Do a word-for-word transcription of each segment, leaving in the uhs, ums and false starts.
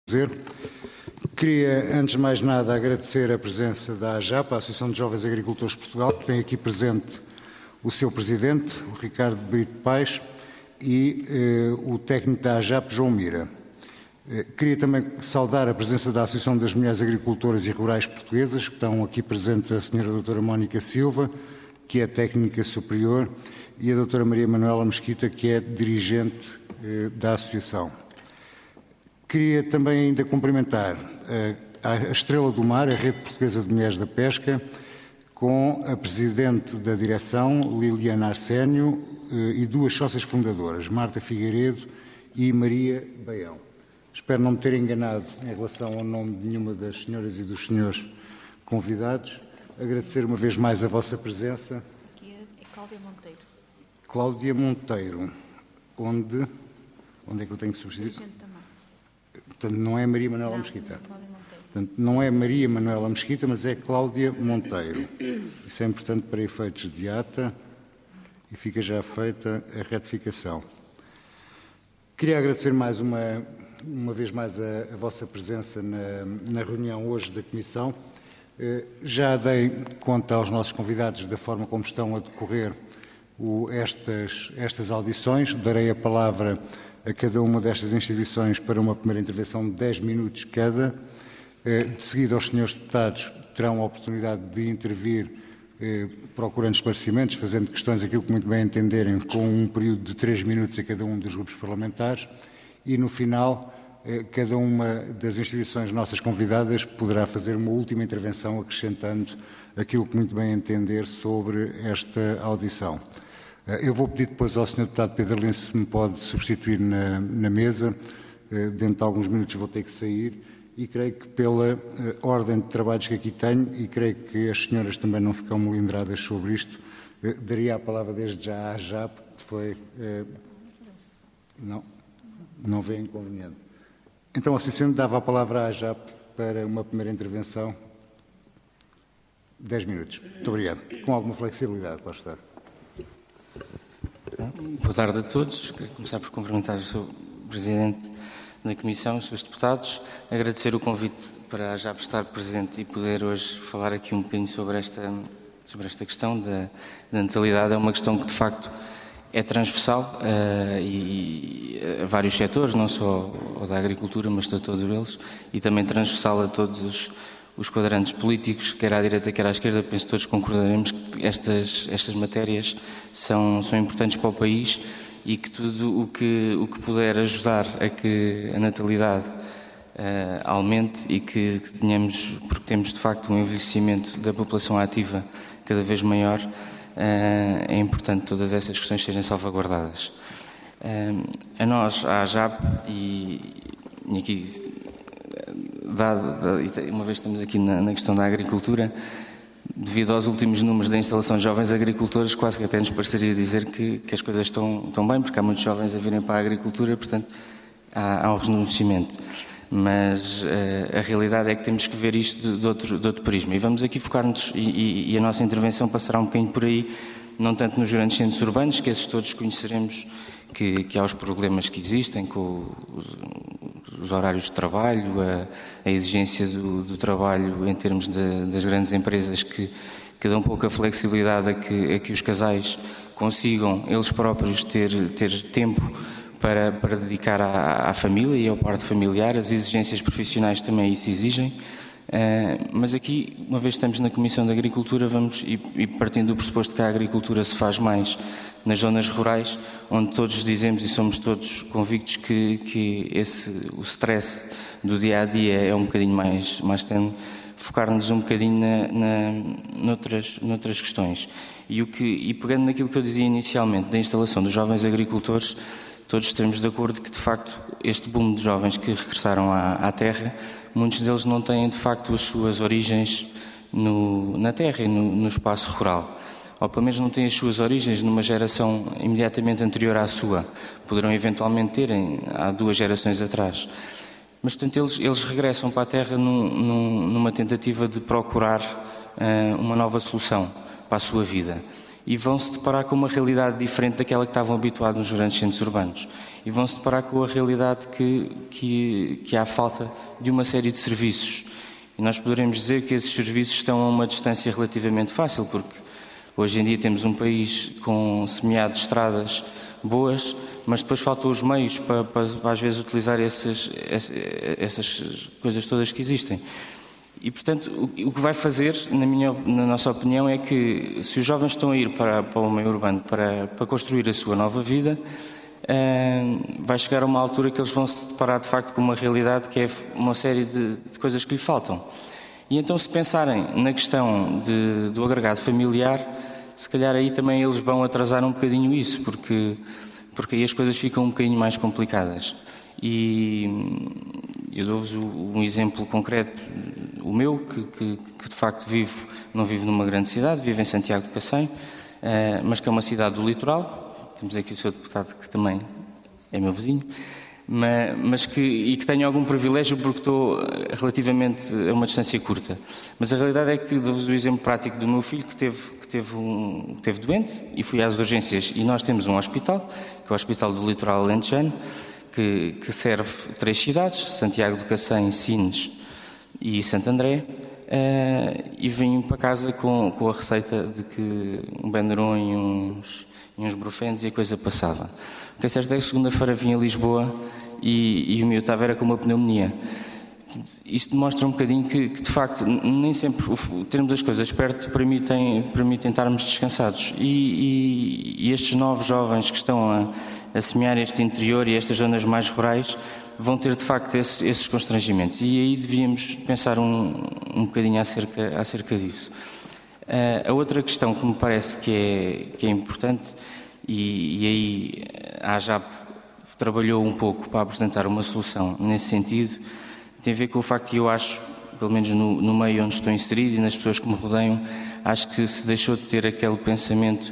Dizer. Queria, antes de mais nada, agradecer a presença da AJAP, a Associação de Jovens Agricultores de Portugal, que tem aqui presente o seu presidente, o Ricardo Brito Paes, e eh, o técnico da AJAP, João Mira. Eh, queria também saudar a presença da Associação das Mulheres Agricultoras e Rurais Portuguesas, que estão aqui presentes a senhora doutora Mónica Silva, que é técnica superior, e a doutora Maria Manuela Mesquita, que é dirigente eh, da Associação. Queria também ainda cumprimentar a, a Estrela do Mar, a Rede Portuguesa de Mulheres da Pesca, com a Presidente da Direção, Liliana Arsénio, e duas sócias fundadoras, Marta Figueiredo e Maria Baião. Espero não me ter enganado em relação ao nome de nenhuma das senhoras e dos senhores convidados. Agradecer uma vez mais a vossa presença. Aqui é Cláudia Monteiro. Cláudia Monteiro. Onde, onde é que eu tenho que substituir? Portanto, não é Maria Manuela Mesquita. Portanto, não é Maria Manuela Mesquita, mas é Cláudia Monteiro. Isso é importante para efeitos de ata e fica já feita a retificação. Queria agradecer mais uma, uma vez mais a, a vossa presença na, na reunião hoje da Comissão. Eh, já dei conta aos nossos convidados da forma como estão a decorrer o, estas, estas audições. Darei a palavra a cada uma destas instituições para uma primeira intervenção de dez minutos cada. De seguida, os senhores deputados terão a oportunidade de intervir eh, procurando esclarecimentos, fazendo questões aquilo que muito bem entenderem, com um período de três minutos a cada um dos grupos parlamentares. E, no final, eh, cada uma das instituições nossas convidadas poderá fazer uma última intervenção acrescentando aquilo que muito bem entender sobre esta audição. Eu vou pedir depois ao senhor Deputado Pedro Lins se me pode substituir na, na mesa. Dentro de alguns minutos vou ter que sair e creio que pela uh, ordem de trabalhos que aqui tenho, e creio que as senhoras também não ficam melindradas sobre isto, uh, daria a palavra desde já à AJAP, que foi... Uh, não, não vê inconveniente. Então, assim sendo, dava a palavra à AJAP para uma primeira intervenção. dez minutos. Muito obrigado. Com alguma flexibilidade, pode estar. Boa tarde a todos. Quero começar por cumprimentar o senhor Presidente da Comissão, os senhores deputados, agradecer o convite para a AJAP estar presente e poder hoje falar aqui um bocadinho sobre esta, sobre esta questão da, da natalidade. É uma questão que, de facto, é transversal uh, e a vários setores, não só ao da agricultura, mas a todos eles, e também transversal a todos os os quadrantes políticos, quer à direita, quer à esquerda. Penso que todos concordaremos que estas, estas matérias são, são importantes para o país e que tudo o que, o que puder ajudar a que a natalidade uh, aumente e que, que tenhamos, porque temos de facto um envelhecimento da população ativa cada vez maior, uh, é importante todas essas questões serem salvaguardadas. Uh, a nós, a AJAP, e, e aqui... Dado, uma vez estamos aqui na, na questão da agricultura, devido aos últimos números da instalação de jovens agricultores, quase que até nos pareceria dizer que, que as coisas estão, estão bem, porque há muitos jovens a virem para a agricultura, portanto há, há um reconhecimento. Mas uh, a realidade é que temos que ver isto de, de, outro, de outro prisma. E vamos aqui focar-nos, e, e, e a nossa intervenção passará um bocadinho por aí, não tanto nos grandes centros urbanos, que esses todos conheceremos que, que há os problemas que existem com os, os horários de trabalho, a, a exigência do, do trabalho em termos de, das grandes empresas que, que dão pouca flexibilidade a que, a que os casais consigam eles próprios ter, ter tempo para, para dedicar à, à família e ao parte familiar. As exigências profissionais também isso exigem. Uh, mas aqui, uma vez estamos na Comissão de Agricultura, vamos, e, e partindo do pressuposto que a agricultura se faz mais nas zonas rurais, onde todos dizemos e somos todos convictos que, que esse, o stress do dia-a-dia é um bocadinho mais, mais tenue, focar-nos um bocadinho na, na, noutras, noutras questões. E, o que, e pegando naquilo que eu dizia inicialmente, da instalação dos jovens agricultores, todos estamos de acordo que, de facto, este boom de jovens que regressaram à, à terra, muitos deles não têm, de facto, as suas origens no, na terra e no, no espaço rural. Ou pelo menos não têm as suas origens numa geração imediatamente anterior à sua. Poderão eventualmente terem há duas gerações atrás. Mas, portanto, eles, eles regressam para a terra num, num, numa tentativa de procurar uh, uma nova solução para a sua vida. E vão se deparar com uma realidade diferente daquela que estavam habituados nos grandes centros urbanos. e vão se deparar com a realidade que, que, que há falta de uma série de serviços. E nós poderemos dizer que esses serviços estão a uma distância relativamente fácil, porque hoje em dia temos um país com semeado de estradas boas, mas depois faltam os meios para, para às vezes utilizar esses, essas coisas todas que existem. E, portanto, o que vai fazer, na, minha, na nossa opinião, é que se os jovens estão a ir para, para o meio urbano para, para construir a sua nova vida, uh, vai chegar a uma altura que eles vão se deparar de facto com uma realidade que é uma série de, de coisas que lhe faltam. E então, se pensarem na questão de, do agregado familiar, se calhar aí também eles vão atrasar um bocadinho isso, porque, porque aí as coisas ficam um bocadinho mais complicadas. E eu dou-vos um exemplo concreto, o meu, que, que, que de facto vivo, não vivo numa grande cidade, vivo em Santiago de Cacém, mas que é uma cidade do litoral. Temos aqui o senhor deputado que também é meu vizinho, mas, mas que, e que tenho algum privilégio porque estou relativamente a uma distância curta. Mas a realidade é que dou-vos o exemplo prático do meu filho que teve, que teve, um, que teve doente e fui às urgências, e nós temos um hospital, que é o Hospital do Litoral Alentejano, Que, que serve três cidades, Santiago de Cacém, Sines e Santo André, uh, e vim para casa com, com a receita de que um Benuron e uns, e uns brufenes e a coisa passava. O que é certo é que segunda-feira vim a Lisboa e, e o meu estava era com uma pneumonia. Isto demonstra um bocadinho que, que de facto, nem sempre o, termos as coisas perto permitem, permitem estarmos descansados. E, e, e estes novos jovens que estão a a semear este interior e estas zonas mais rurais, vão ter de facto esses, esses constrangimentos. E aí devíamos pensar um, um bocadinho acerca, acerca disso. Uh, a outra questão que me parece que é, que é importante, e, e aí a AJAP trabalhou um pouco para apresentar uma solução nesse sentido, tem a ver com o facto que eu acho, pelo menos no, no meio onde estou inserido e nas pessoas que me rodeiam, acho que se deixou de ter aquele pensamento,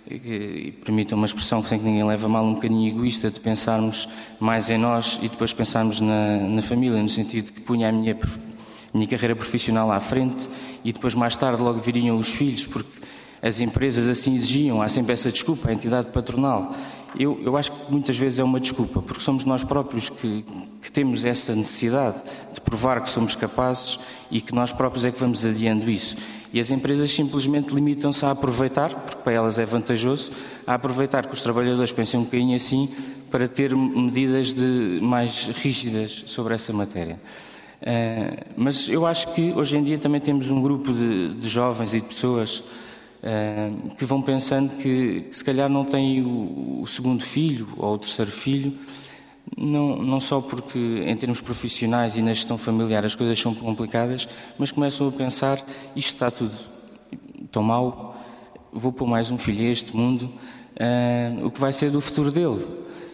e permitam uma expressão que sem que ninguém leve a mal, um bocadinho egoísta, de pensarmos mais em nós e depois pensarmos na, na família, no sentido de que punha a minha, minha carreira profissional à frente e depois mais tarde logo viriam os filhos, porque as empresas assim exigiam, há sempre essa desculpa, a entidade patronal. Eu, eu acho que muitas vezes é uma desculpa, porque somos nós próprios que, que temos essa necessidade de provar que somos capazes e que nós próprios é que vamos adiando isso. E as empresas simplesmente limitam-se a aproveitar, porque para elas é vantajoso, a aproveitar que os trabalhadores pensem um bocadinho assim para ter medidas de, mais rígidas sobre essa matéria. Uh, mas eu acho que hoje em dia também temos um grupo de, de jovens e de pessoas uh, que vão pensando que, que se calhar não têm o, o segundo filho ou o terceiro filho, Não, não só porque em termos profissionais e na gestão familiar as coisas são complicadas, mas começam a pensar, isto está tudo tão mal, vou pôr mais um filho a este mundo, uh, o que vai ser do futuro dele?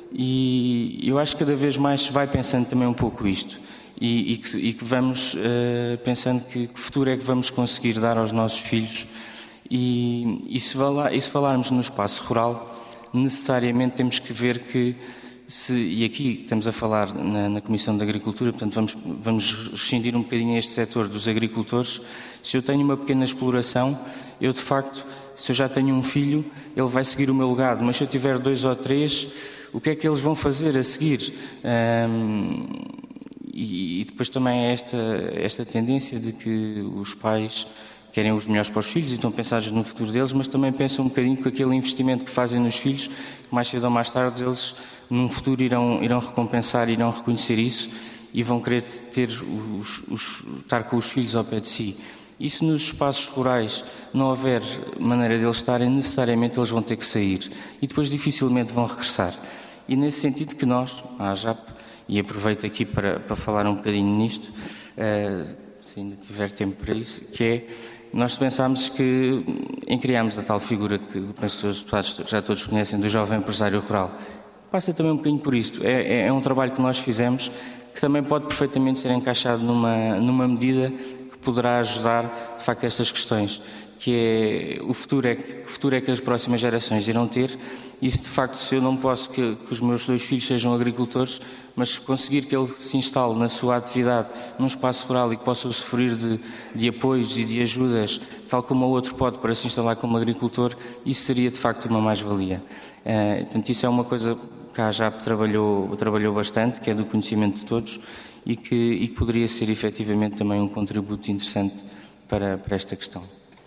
E eu acho que cada vez mais se vai pensando também um pouco isto, e, e, que, e que vamos uh, pensando que, que futuro é que vamos conseguir dar aos nossos filhos, e, e, se, falar, e se falarmos no espaço rural, necessariamente temos que ver que Se, e aqui estamos a falar na, na Comissão de Agricultura, portanto vamos, vamos rescindir um bocadinho este setor dos agricultores. Se eu tenho uma pequena exploração, eu de facto, se eu já tenho um filho, ele vai seguir o meu legado, mas se eu tiver dois ou três, o que é que eles vão fazer a seguir? Um, e, e depois também é esta, esta tendência de que os pais querem os melhores para os filhos e estão pensados no futuro deles, mas também pensam um bocadinho que aquele investimento que fazem nos filhos, mais cedo ou mais tarde eles num futuro irão, irão recompensar, irão reconhecer isso e vão querer ter os, os, estar com os filhos ao pé de si. E se nos espaços rurais não houver maneira deles estarem, necessariamente eles vão ter que sair e depois dificilmente vão regressar. E nesse sentido que nós, a AJAP, e aproveito aqui para, para falar um bocadinho nisto, uh, se ainda tiver tempo para isso, que é, nós pensámos que em criarmos a tal figura que penso que os deputados já todos conhecem, do jovem empresário rural. Passa também um bocadinho por isto. É, é um trabalho que nós fizemos que também pode perfeitamente ser encaixado numa, numa medida que poderá ajudar, de facto, estas questões, que é o futuro é que, que futuro é que as próximas gerações irão ter, e se de facto, se eu não posso que, que os meus dois filhos sejam agricultores, mas conseguir que ele se instale na sua atividade num espaço rural e que possa usufruir de, de apoios e de ajudas, tal como o outro pode para se instalar como agricultor, isso seria de facto uma mais-valia. Uh, portanto, isso é uma coisa que a AJAP trabalhou, trabalhou bastante, que é do conhecimento de todos e que, e que poderia ser efetivamente também um contributo interessante para, para esta questão.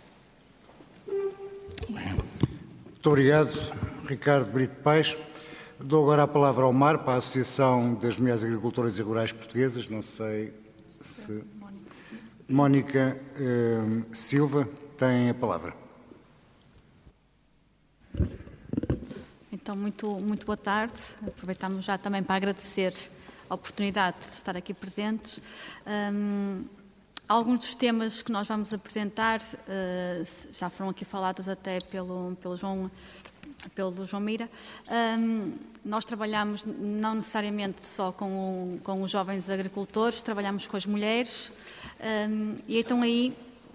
Muito obrigado, Ricardo Brito Paes. Dou agora a palavra ao MAR, para a Associação das Mulheres Agricultoras e Rurais Portuguesas. Não sei se... Mónica eh, Silva tem a palavra. Então, muito, muito boa tarde. Aproveitamos já também para agradecer a oportunidade de estar aqui presentes. Um, alguns dos temas que nós vamos apresentar uh, já foram aqui falados até pelo, pelo João pelo João Mira. Um, nós trabalhamos não necessariamente só com, o, com os jovens agricultores, trabalhamos com as mulheres um, e então aí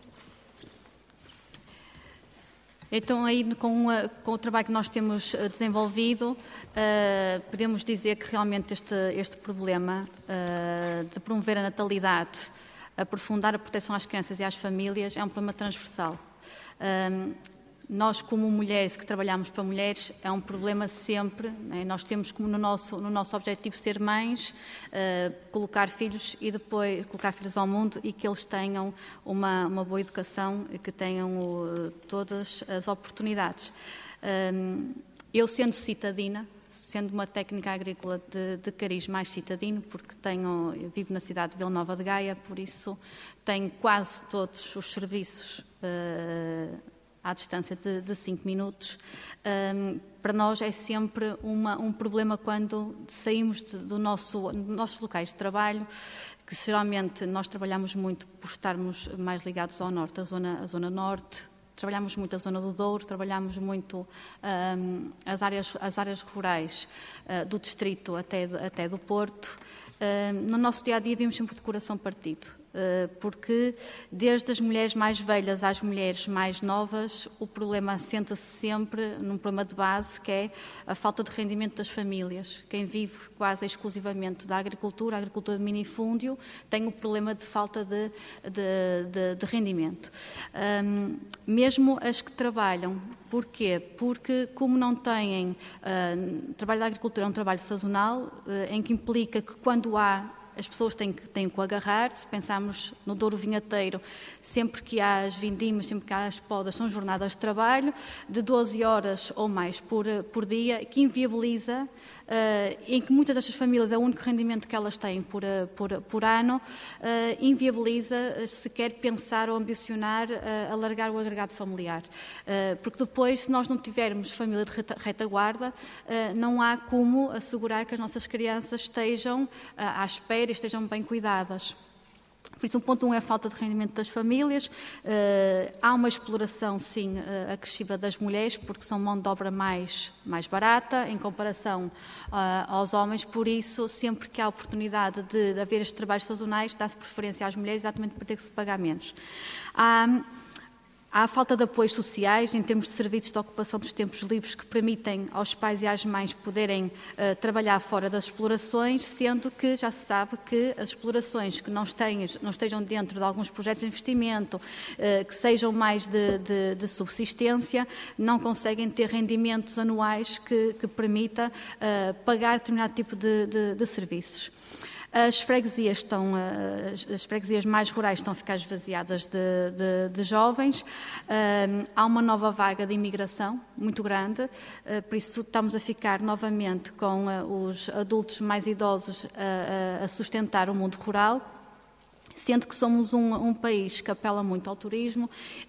Então, aí, com, a, com o trabalho que nós temos desenvolvido, uh, podemos dizer que realmente este, este problema uh, de promover a natalidade, aprofundar a proteção às crianças e às famílias, é um problema transversal. Um, Nós, como mulheres que trabalhamos para mulheres, é um problema sempre, né? Nós temos como no nosso, no nosso objetivo ser mães, uh, colocar filhos e depois colocar filhos ao mundo e que eles tenham uma, uma boa educação e que tenham uh, todas as oportunidades. Um, eu, sendo citadina, sendo uma técnica agrícola de, de cariz mais citadino, porque tenho, vivo na cidade de Vila Nova de Gaia, por isso tenho quase todos os serviços uh, à distância de, de cinco minutos. Um, para nós é sempre uma, um problema quando saímos de, do nosso, dos nossos locais de trabalho, que geralmente nós trabalhamos muito por estarmos mais ligados ao norte, a zona, a zona norte, trabalhamos muito a zona do Douro, trabalhamos muito um, as, áreas, as áreas rurais uh, do distrito até, até do Porto. Uh, no nosso dia-a-dia vimos sempre de coração partido, uh, porque desde as mulheres mais velhas às mulheres mais novas, o problema assenta-se sempre num problema de base, que é a falta de rendimento das famílias. Quem vive quase exclusivamente da agricultura, a agricultura de minifúndio, tem o problema de falta de, de, de, de rendimento. Um, mesmo as que trabalham, porquê? Porque como não têm, uh, trabalho da agricultura é um trabalho sazonal, uh, em que implica que quando há, as pessoas têm que, têm que o agarrar. Se pensarmos no Douro Vinheteiro, sempre que há as vindimas, sempre que há as podas, são jornadas de trabalho de doze horas ou mais por, por dia, que inviabiliza, uh, em que muitas destas famílias é o único rendimento que elas têm por, por, por ano, uh, inviabiliza sequer pensar ou ambicionar uh, alargar o agregado familiar. Uh, porque depois, se nós não tivermos família de reta, retaguarda, uh, não há como assegurar que as nossas crianças estejam uh, à espera e estejam bem cuidadas. Por isso, um ponto um é a falta de rendimento das famílias. Uh, há uma exploração, sim, uh, acrescida das mulheres, porque são mão de obra mais, mais barata em comparação uh, aos homens. Por isso, sempre que há oportunidade de, de haver estes trabalhos sazonais, dá-se preferência às mulheres, exatamente por ter que se pagar menos. Há, Há a falta de apoios sociais, em termos de serviços de ocupação dos tempos livres, que permitem aos pais e às mães poderem uh, trabalhar fora das explorações, sendo que já se sabe que as explorações que não, estejam, não estejam dentro de alguns projetos de investimento, uh, que sejam mais de, de, de subsistência, não conseguem ter rendimentos anuais que, que permita uh, pagar determinado tipo de, de, de serviços. As freguesias, estão, as freguesias mais rurais estão a ficar esvaziadas de, de, de jovens. Uh, há uma nova vaga de imigração muito grande, uh, por isso estamos a ficar novamente com uh, os adultos mais idosos a, a sustentar o mundo rural. Sendo que somos um, um país que apela muito ao turismo,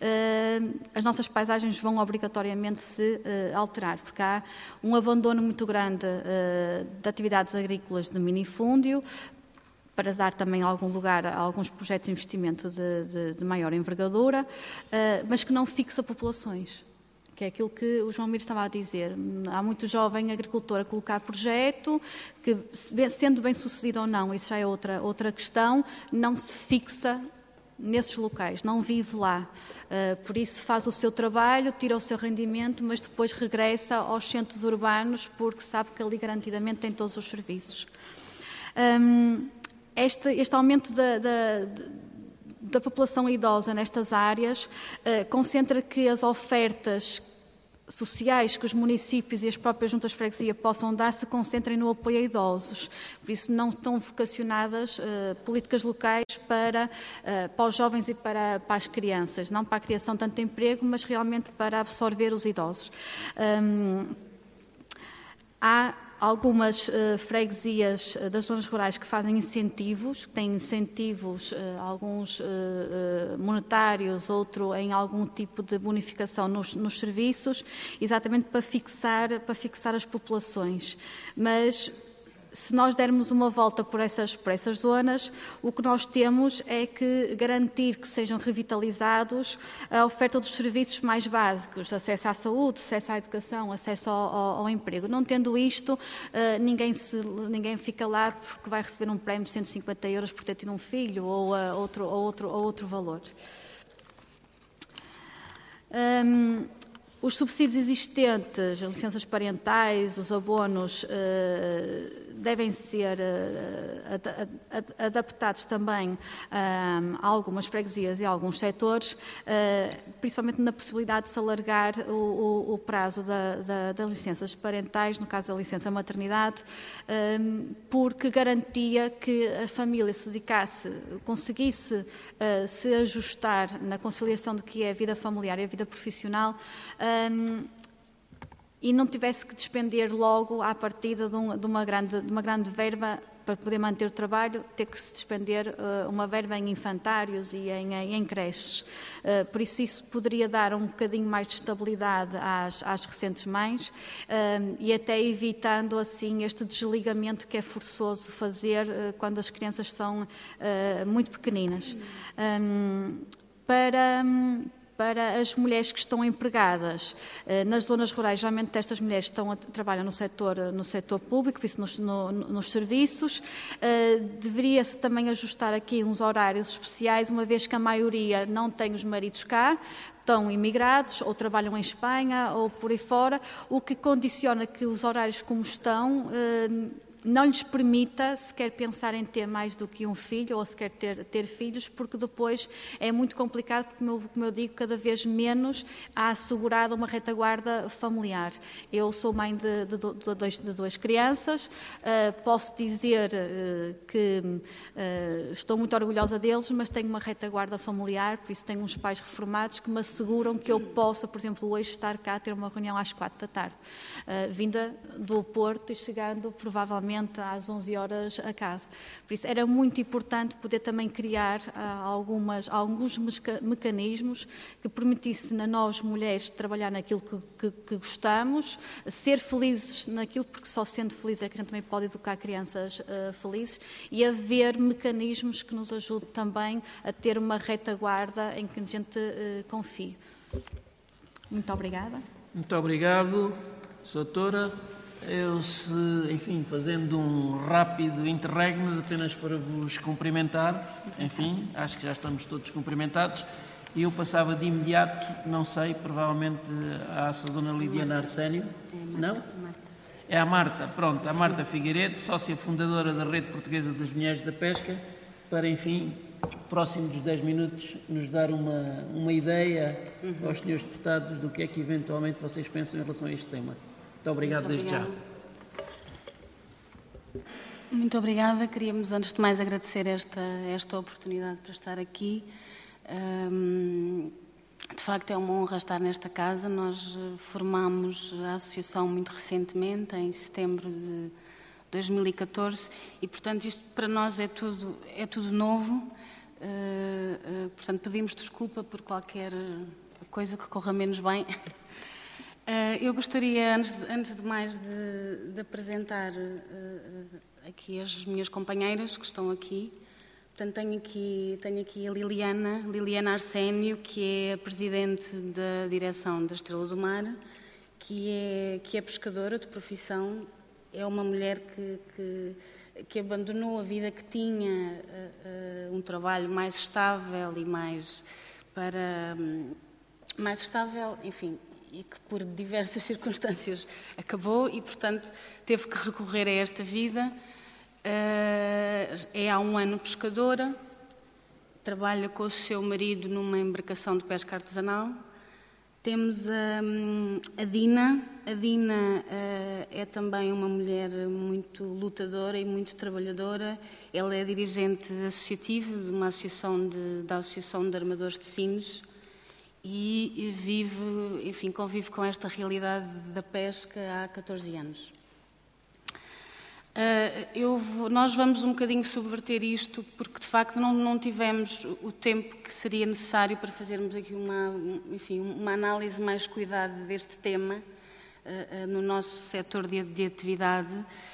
uh, as nossas paisagens vão obrigatoriamente se uh, alterar, porque há um abandono muito grande uh, de atividades agrícolas de minifúndio, para dar também algum lugar a alguns projetos de investimento de, de, de maior envergadura, uh, mas que não fixa populações. Que é aquilo que o João Miro estava a dizer. Há muito jovem agricultor a colocar projeto, que sendo bem sucedido ou não, isso já é outra, outra questão, não se fixa nesses locais, não vive lá. Uh, por isso faz o seu trabalho, tira o seu rendimento, mas depois regressa aos centros urbanos porque sabe que ali garantidamente tem todos os serviços. Um, este, este aumento da... da da população idosa nestas áreas uh, concentra que as ofertas sociais que os municípios e as próprias juntas de freguesia possam dar se concentrem no apoio a idosos. Por isso não estão vocacionadas uh, políticas locais para, uh, para os jovens e para, para as crianças, não para a criação tanto de emprego, mas realmente para absorver os idosos. Um, há algumas uh, freguesias uh, das zonas rurais que fazem incentivos, que têm incentivos, uh, alguns uh, uh, monetários, outro em algum tipo de bonificação nos, nos serviços, exatamente para fixar, para fixar as populações. Mas se nós dermos uma volta por essas, por essas zonas, o que nós temos é que garantir que sejam revitalizados a oferta dos serviços mais básicos, acesso à saúde, acesso à educação, acesso ao, ao, ao emprego. Não tendo isto, ninguém, se, ninguém fica lá porque vai receber um prémio de cento e cinquenta euros por ter tido um filho ou, outro, ou, outro, ou outro valor. Hum, Os subsídios existentes, as licenças parentais, os abonos, eh, devem ser eh, ad, ad, adaptados também eh, a algumas freguesias e a alguns setores, eh, principalmente na possibilidade de se alargar o, o, o prazo da, da, das licenças parentais, no caso da licença maternidade, eh, porque garantia que a família se dedicasse, conseguisse eh, se ajustar na conciliação do que é a vida familiar e a vida profissional, Um, e não tivesse que despender logo à partida de, um, de, uma, grande, de uma grande verba para poder manter o trabalho, ter que se despender uh, uma verba em infantários e em, em, em creches. Uh, por isso, isso poderia dar um bocadinho mais de estabilidade às, às recentes mães uh, e até evitando, assim, este desligamento que é forçoso fazer uh, quando as crianças são uh, muito pequeninas. Um, para... Um, Para as mulheres que estão empregadas nas zonas rurais, geralmente estas mulheres estão a, trabalham no setor, no setor público, por isso nos, no, nos serviços, deveria-se também ajustar aqui uns horários especiais, uma vez que a maioria não tem os maridos cá, estão imigrados ou trabalham em Espanha ou por aí fora, o que condiciona que os horários como estão não lhes permita sequer pensar em ter mais do que um filho ou sequer ter, ter filhos, porque depois é muito complicado, porque, como eu, como eu digo, cada vez menos há assegurada uma retaguarda familiar. Eu sou mãe de, de, de, dois, de duas crianças, uh, posso dizer uh, que uh, estou muito orgulhosa deles, mas tenho uma retaguarda familiar, por isso tenho uns pais reformados que me asseguram que eu possa, por exemplo, hoje estar cá a ter uma reunião às quatro da tarde, uh, vinda do Porto e chegando provavelmente às onze horas a casa. Por isso era muito importante poder também criar uh, algumas, alguns mecanismos que permitissem a nós mulheres trabalhar naquilo que, que, que gostamos, ser felizes naquilo, porque só sendo feliz é que a gente também pode educar crianças uh, felizes, e haver mecanismos que nos ajudem também a ter uma retaguarda em que a gente uh, confie. Muito obrigada. Muito obrigado, doutora. Eu, se, enfim, fazendo um rápido interregno, apenas para vos cumprimentar, enfim, acho que já estamos todos cumprimentados, e eu passava de imediato, não sei, provavelmente à sua dona Lidiana Arsénio, não? É a Marta, pronto, a Marta Figueiredo, sócia fundadora da Rede Portuguesa das Mulheres da Pesca, para, enfim, próximo dos dez minutos, nos dar uma, uma ideia aos senhores deputados do que é que eventualmente vocês pensam em relação a este tema. Muito obrigado Muito desde já. Muito obrigada. Queríamos, antes de mais, agradecer esta, esta oportunidade para estar aqui. Um, de facto, é uma honra estar nesta casa. Nós formámos a associação muito recentemente, em setembro de dois mil e catorze, e, portanto, isto para nós é tudo, é tudo novo. Uh, uh, portanto, pedimos desculpa por qualquer coisa que corra menos bem. Uh, eu gostaria, antes, antes de mais, de, de apresentar uh, aqui as minhas companheiras que estão aqui. Portanto, tenho aqui, tenho aqui a Liliana, Liliana Arsénio, que é a presidente da direção da Estrela do Mar, que é, que é pescadora de profissão, é uma mulher que, que, que abandonou a vida que tinha, uh, uh, um trabalho mais estável e mais para um, mais estável, enfim, e que por diversas circunstâncias acabou e, portanto, teve que recorrer a esta vida. É há um ano pescadora, trabalha com o seu marido numa embarcação de pesca artesanal, Temos a, a Dina. A Dina uh, é também uma mulher muito lutadora e muito trabalhadora. Ela é dirigente associativa de uma associação de, da Associação de Armadores de Sines e vive, enfim, convive com esta realidade da pesca há catorze anos. Uh, eu vou, nós vamos um bocadinho subverter isto porque, de facto, não, não tivemos o tempo que seria necessário para fazermos aqui uma, enfim, uma análise mais cuidada deste tema uh, uh, no nosso setor de, de atividade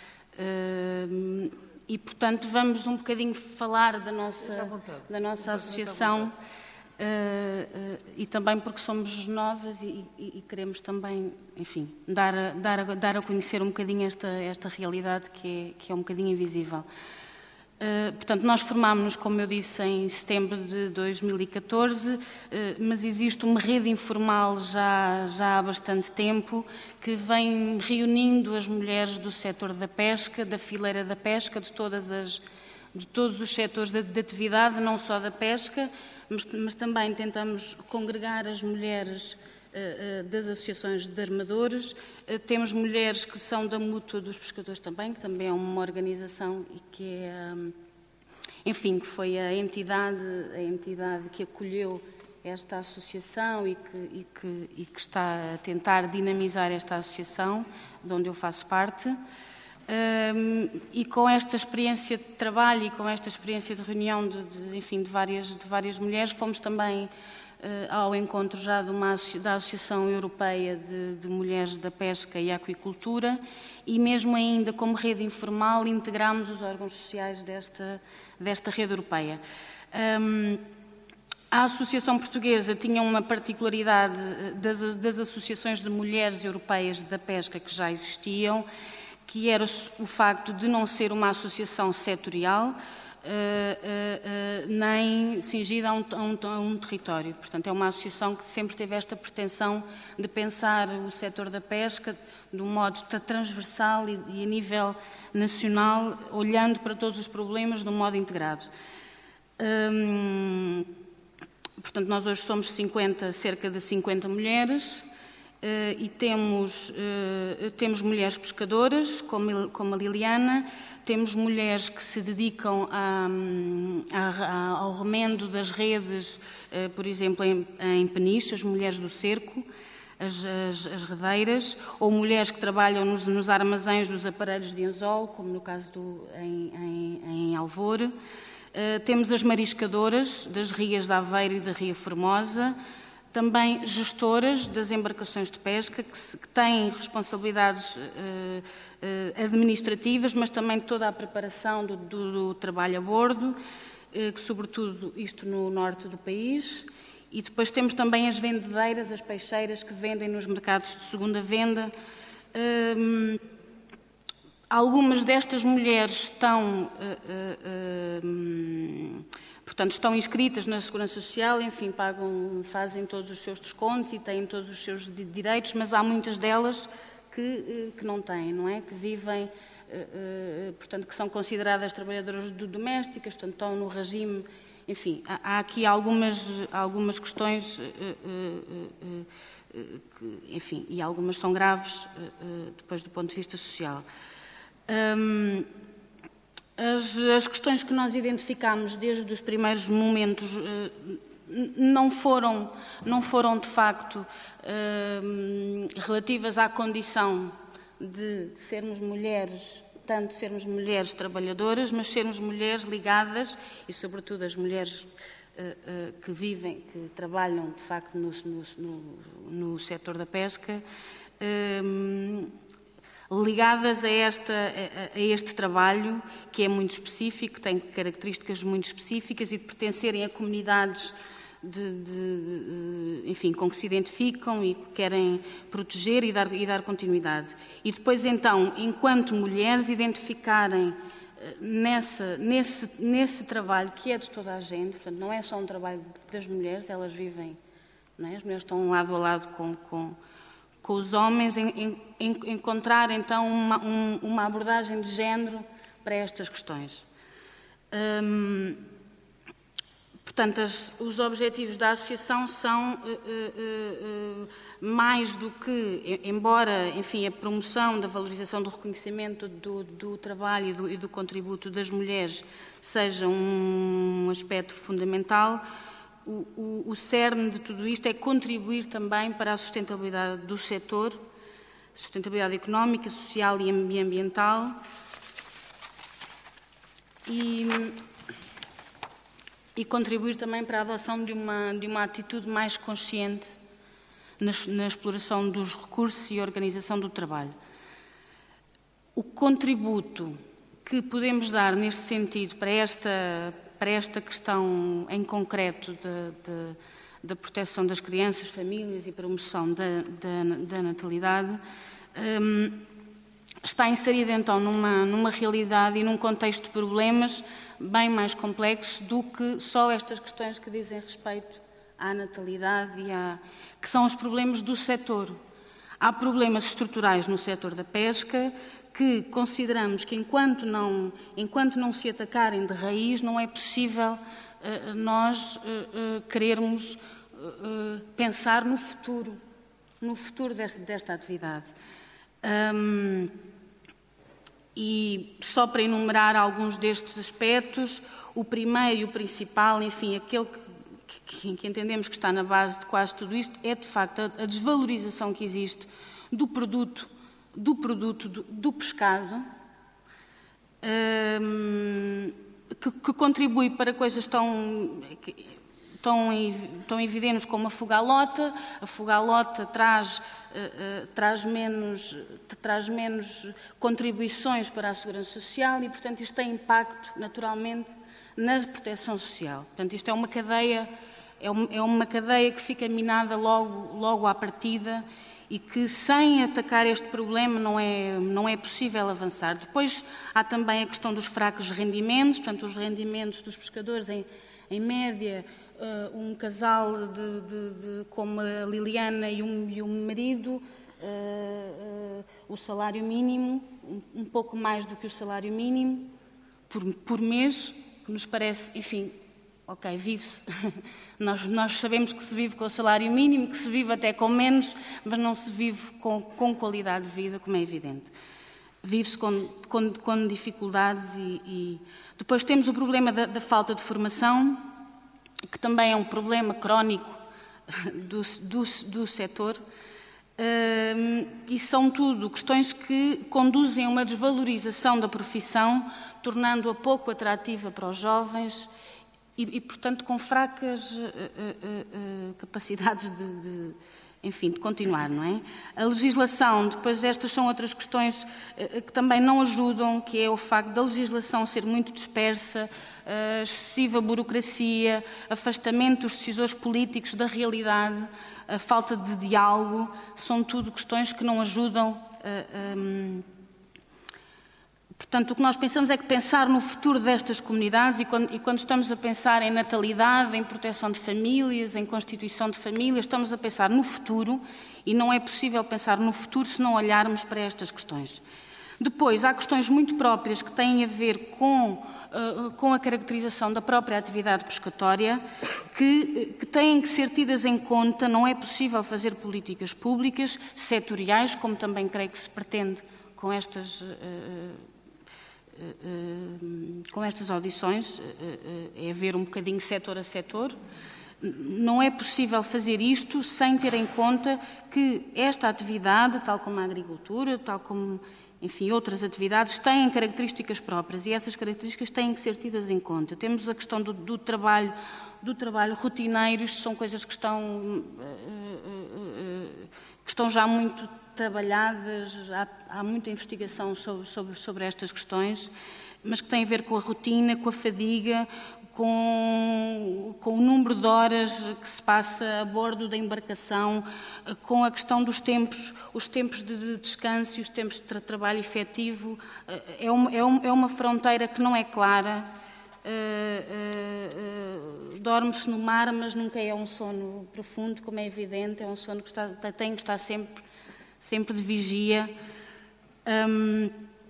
uh, e, portanto, vamos um bocadinho falar da nossa, da nossa associação. Uh, uh, e também porque somos novas e, e, e queremos também, enfim, dar a, dar, a, dar a conhecer um bocadinho esta, esta realidade que é, que é um bocadinho invisível. Uh, portanto, nós formámos-nos, como eu disse, em setembro de dois mil e catorze, uh, mas existe uma rede informal já, já há bastante tempo que vem reunindo as mulheres do setor da pesca, da fileira da pesca, de, todas as, de todos os setores de, de atividade, não só da pesca, Mas, mas também tentamos congregar as mulheres uh, uh, das associações de armadores. Uh, temos mulheres que são da Mútua dos Pescadores também, que também é uma organização e que é, um, enfim, que foi a entidade, a entidade que acolheu esta associação e que, e, que, e que está a tentar dinamizar esta associação, de onde eu faço parte. Um, e com esta experiência de trabalho e com esta experiência de reunião de, de, enfim, de, várias, de várias mulheres, fomos também uh, ao encontro já de uma, da Associação Europeia de, de Mulheres da Pesca e Aquicultura e mesmo ainda como rede informal integramos os órgãos sociais desta, desta rede europeia. Um, A Associação Portuguesa tinha uma particularidade das, das associações de mulheres europeias da pesca que já existiam, que era o facto de não ser uma associação setorial, uh, uh, uh, nem cingida a um, a, um, a um território. Portanto, é uma associação que sempre teve esta pretensão de pensar o setor da pesca de um modo transversal e, e a nível nacional, olhando para todos os problemas de um modo integrado. Um, portanto, nós hoje somos cinquenta, cerca de cinquenta mulheres, Uh, e temos, uh, temos mulheres pescadoras, como, como a Liliana, temos mulheres que se dedicam a, a, ao remendo das redes, uh, por exemplo, em, em Peniche, as mulheres do cerco, as, as, as redeiras, ou mulheres que trabalham nos, nos armazéns dos aparelhos de anzol, como no caso do, em, em, em Alvor. Uh, temos as mariscadoras das rias de Aveiro e da Ria Formosa, também gestoras das embarcações de pesca, que, se, que têm responsabilidades uh, uh, administrativas, mas também toda a preparação do, do, do trabalho a bordo, uh, que sobretudo isto no norte do país. E depois temos também as vendedeiras, as peixeiras, que vendem nos mercados de segunda venda. Um, algumas destas mulheres estão... Uh, uh, um, Portanto, estão inscritas na Segurança Social, enfim, pagam, fazem todos os seus descontos e têm todos os seus direitos, mas há muitas delas que, que não têm, não é? Que vivem, portanto, que são consideradas trabalhadoras domésticas, portanto, estão no regime, enfim, há aqui algumas, algumas questões, que, enfim, e algumas são graves, depois do ponto de vista social. Um, As, as questões que nós identificámos desde os primeiros momentos eh, não foram, não foram de facto eh, relativas à condição de sermos mulheres, tanto sermos mulheres trabalhadoras, mas sermos mulheres ligadas, e sobretudo as mulheres eh, eh, que vivem, que trabalham de facto no, no, no setor da pesca, eh, ligadas a, esta, a, a este trabalho, que é muito específico, tem características muito específicas e de pertencerem a comunidades de, de, de, enfim, com que se identificam e que querem proteger e dar, e dar continuidade. E depois, então, enquanto mulheres, identificarem nessa, nesse, nesse trabalho, que é de toda a gente, portanto, não é só um trabalho das mulheres, elas vivem, não é? As mulheres estão lado a lado com... com com os homens, em, em, encontrar então uma, um, uma abordagem de género para estas questões. Hum, Portanto, as, os objetivos da associação são uh, uh, uh, mais do que, embora, enfim, a promoção da valorização do reconhecimento do, do trabalho e do, e do contributo das mulheres seja um aspecto fundamental, o, o, o cerne de tudo isto é contribuir também para a sustentabilidade do setor, sustentabilidade económica, social e ambiental, e... e contribuir também para a adoção de uma, de uma atitude mais consciente na, na exploração dos recursos e organização do trabalho. O contributo que podemos dar neste sentido para esta, para esta questão em concreto da proteção das crianças, famílias e promoção da, da, da natalidade um, está inserido então numa, numa realidade e num contexto de problemas bem mais complexo do que só estas questões que dizem respeito à natalidade e à, que são os problemas do setor. Há problemas estruturais no setor da pesca que consideramos que enquanto não, enquanto não se atacarem de raiz não é possível uh, nós uh, uh, querermos uh, pensar no futuro, no futuro desta, desta atividade. Um, E só para enumerar alguns destes aspectos, o primeiro e o principal, enfim, aquele que, que, que entendemos que está na base de quase tudo isto, é de facto a, a desvalorização que existe do produto, do, produto do, do pescado, um, que, que contribui para coisas tão, tão, tão evidentes como a fugalota. A fugalota traz... Uh, uh, traz, menos, traz menos contribuições para a segurança social e, portanto, isto tem impacto, naturalmente, na proteção social. Portanto, isto é uma cadeia, é, um, é uma cadeia que fica minada logo, logo à partida e que, sem atacar este problema, não é, não é possível avançar. Depois, há também a questão dos fracos rendimentos, portanto, os rendimentos dos pescadores, em, em média, Uh, um casal de, de, de, como a Liliana e um, e um marido, uh, uh, o salário mínimo, um, um pouco mais do que o salário mínimo, por, por mês, que nos parece, enfim, ok, vive-se. nós, nós sabemos que se vive com o salário mínimo, que se vive até com menos, mas não se vive com, com qualidade de vida, como é evidente. Vive-se com, com, com dificuldades e, e... Depois temos o problema da, da falta de formação, que também é um problema crónico do, do, do setor, um, e são tudo questões que conduzem a uma desvalorização da profissão, tornando-a pouco atrativa para os jovens e, e portanto, com fracas uh, uh, uh, capacidades de, de, enfim, de continuar, não é? A legislação, depois estas são outras questões uh, que também não ajudam, que é o facto da legislação ser muito dispersa, Uh, excessiva burocracia, afastamento dos decisores políticos da realidade, a falta de diálogo, são tudo questões que não ajudam. Uh, um... Portanto, o que nós pensamos é que pensar no futuro destas comunidades e quando, e quando estamos a pensar em natalidade, em proteção de famílias, em constituição de famílias, estamos a pensar no futuro e não é possível pensar no futuro se não olharmos para estas questões. Depois, há questões muito próprias que têm a ver com com a caracterização da própria atividade pescatória, que, que têm que ser tidas em conta. Não é possível fazer políticas públicas setoriais, como também creio que se pretende com estas, uh, uh, uh, com estas audições, uh, uh, é ver um bocadinho setor a setor. Não é possível fazer isto sem ter em conta que esta atividade, tal como a agricultura, tal como... enfim, outras atividades têm características próprias e essas características têm que ser tidas em conta. Temos a questão do, do, trabalho, do trabalho rotineiro, isto são coisas que estão, uh, uh, uh, que estão já muito trabalhadas, há, há muita investigação sobre, sobre, sobre estas questões, mas que têm a ver com a rotina, com a fadiga, com, com o número de horas que se passa a bordo da embarcação, com a questão dos tempos, os tempos de descanso e os tempos de tra trabalho efetivo. É uma, é, um, é uma fronteira que não é clara. Uh, uh, uh, dorme-se no mar, mas nunca é um sono profundo, como é evidente, é um sono que está, tem que estar sempre, sempre de vigia. Um,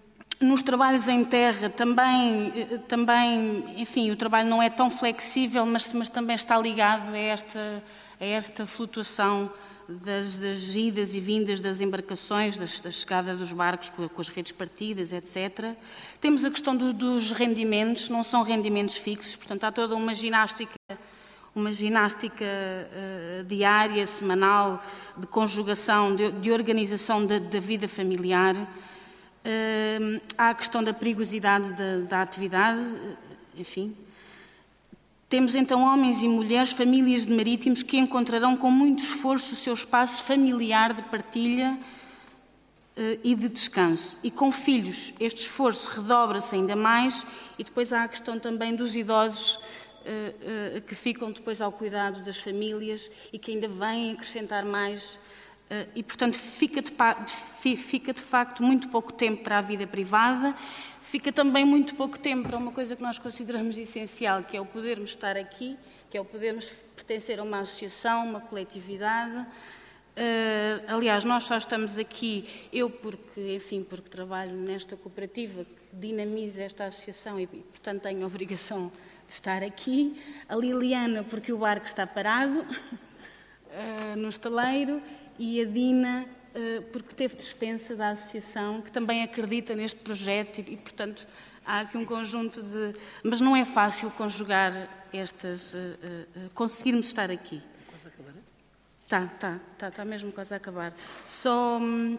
Nos trabalhos em terra também, também, enfim, o trabalho não é tão flexível, mas, mas também está ligado a esta, a esta flutuação das, das idas e vindas das embarcações, das, da chegada dos barcos com, com as redes partidas, etcétera. Temos a questão do, dos rendimentos, não são rendimentos fixos, portanto há toda uma ginástica, uma ginástica uh, diária, semanal, de conjugação, de, de organização da, da vida familiar. Uh, há a questão da perigosidade da, da atividade, enfim. Temos então homens e mulheres, famílias de marítimos que encontrarão com muito esforço o seu espaço familiar de partilha uh, e de descanso. E com filhos, este esforço redobra-se ainda mais, e depois há a questão também dos idosos uh, uh, que ficam depois ao cuidado das famílias e que ainda vêm acrescentar mais. E, portanto, fica de, fica de facto muito pouco tempo para a vida privada, fica também muito pouco tempo para uma coisa que nós consideramos essencial, que é o podermos estar aqui, que é o podermos pertencer a uma associação, uma coletividade. Uh, aliás, nós só estamos aqui, eu porque, enfim, porque trabalho nesta cooperativa que dinamiza esta associação e, portanto, tenho a obrigação de estar aqui. A Liliana, porque o barco está parado uh, no estaleiro. E a Dina, porque teve dispensa da associação, que também acredita neste projeto e, portanto, há aqui um conjunto de... Mas não é fácil conjugar estas... conseguirmos estar aqui. Está quase a acabar, é? Está, está, está, está mesmo quase a acabar. Só... Uh,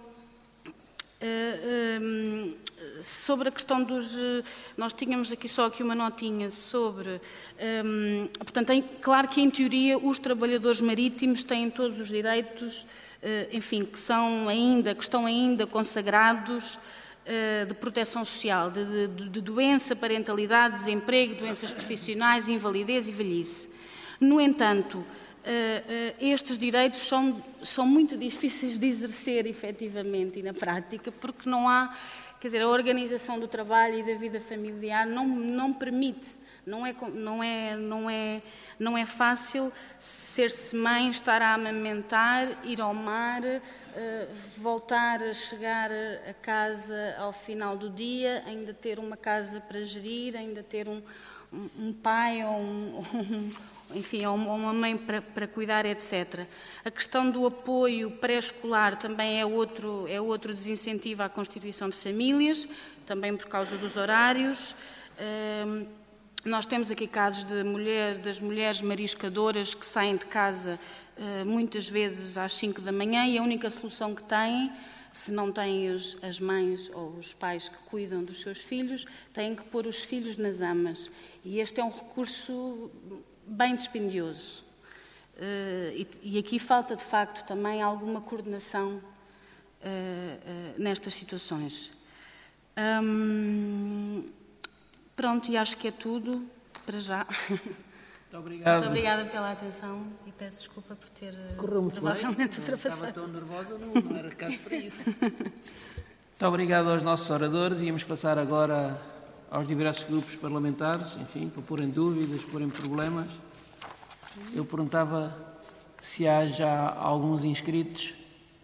uh, sobre a questão dos... Uh, nós tínhamos aqui só aqui uma notinha sobre... Um, portanto, em, claro que, em teoria, os trabalhadores marítimos têm todos os direitos... enfim, que, são ainda, que estão ainda consagrados uh, de proteção social, de, de, de doença, parentalidade, desemprego, doenças profissionais, invalidez e velhice. No entanto, uh, uh, estes direitos são, são muito difíceis de exercer efetivamente e na prática, porque não há, quer dizer, a organização do trabalho e da vida familiar não, não permite, não é, não é, não é, não é fácil ser-se mãe, estar a amamentar, ir ao mar, voltar a chegar a casa ao final do dia, ainda ter uma casa para gerir, ainda ter um, um pai ou, um, um, enfim, ou uma mãe para, para cuidar, etcétera. A questão do apoio pré-escolar também é outro, é outro desincentivo à constituição de famílias, também por causa dos horários. Nós temos aqui casos de mulheres, das mulheres mariscadoras que saem de casa uh, muitas vezes às cinco da manhã e a única solução que têm, se não têm os, as mães ou os pais que cuidam dos seus filhos, têm que pôr os filhos nas amas. E este é um recurso bem dispendioso. Uh, e, e aqui falta, de facto, também alguma coordenação uh, uh, nestas situações. Um, Pronto, e acho que é tudo para já. Muito obrigado. Muito obrigada pela atenção e peço desculpa por ter Correu muito provavelmente bem. ultrapassado. Estava tão nervosa, não, não era caso para isso. Muito obrigado aos nossos oradores. Íamos passar agora aos diversos grupos parlamentares, enfim, para porem dúvidas, porem problemas. Eu perguntava se há já alguns inscritos.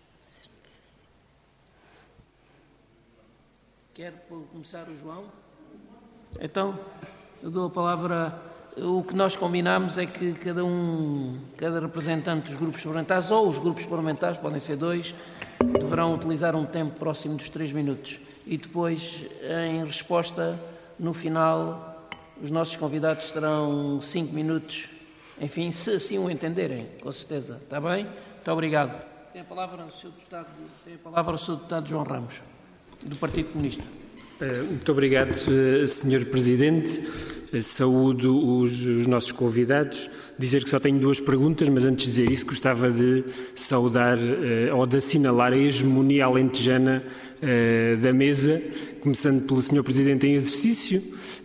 Quer começar o João? Então, eu dou a palavra. O que nós combinámos é que cada um, cada representante dos grupos parlamentares, ou os grupos parlamentares, podem ser dois, deverão utilizar um tempo próximo dos três minutos. E depois, em resposta, no final, os nossos convidados terão cinco minutos, enfim, se assim o entenderem, com certeza. Está bem? Muito obrigado. Tem a palavra o senhor deputado, tem a palavra o senhor deputado João Ramos, do Partido Comunista. Muito obrigado, senhor Presidente. Saúdo os, os nossos convidados. Dizer que só tenho duas perguntas, mas antes de dizer isso gostava de saudar ou de assinalar a hegemonia alentejana da mesa, começando pelo senhor Presidente em exercício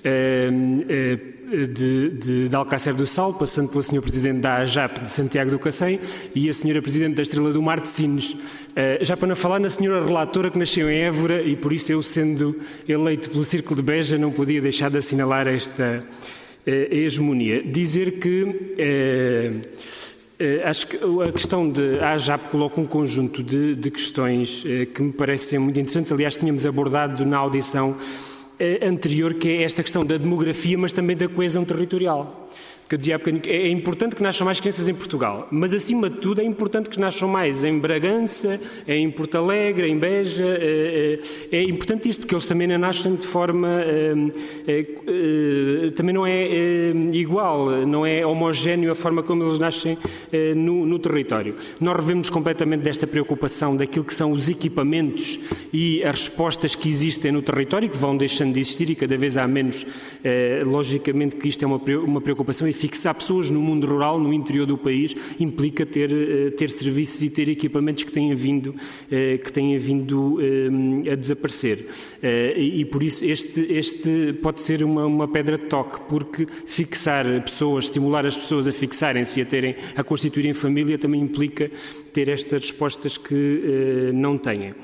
de, de, de Alcácer do Sal, passando pelo senhor Presidente da A J A P de Santiago do Cacém e a senhora Presidente da Estrela do Mar de Sines. Uh, já para não falar na senhora relatora que nasceu em Évora e por isso eu, sendo eleito pelo Círculo de Beja, não podia deixar de assinalar esta uh, hegemonia. Dizer que uh, Acho que a questão de a AJAP coloca um conjunto de, de questões que me parecem muito interessantes. Aliás, tínhamos abordado na audição anterior, que é esta questão da demografia, mas também da coesão territorial. Que eu dizia há bocadinho, é importante que nasçam mais crianças em Portugal, mas acima de tudo é importante que nasçam mais em Bragança, em Porto Alegre, em Beja. É, é, é importante isto, porque eles também não nascem de forma... É, é, também não é, é igual, não é homogéneo a forma como eles nascem é, no, no território. Nós revemos completamente desta preocupação daquilo que são os equipamentos e as respostas que existem no território, que vão deixando de existir e cada vez há menos. É, logicamente que isto é uma, uma preocupação. Fixar pessoas no mundo rural, no interior do país, implica ter, ter serviços e ter equipamentos que têm vindo, que têm vindo a desaparecer. E por isso este, este pode ser uma, uma pedra de toque, porque fixar pessoas, estimular as pessoas a fixarem-se e a, terem, a constituírem família também implica ter estas respostas que não têm.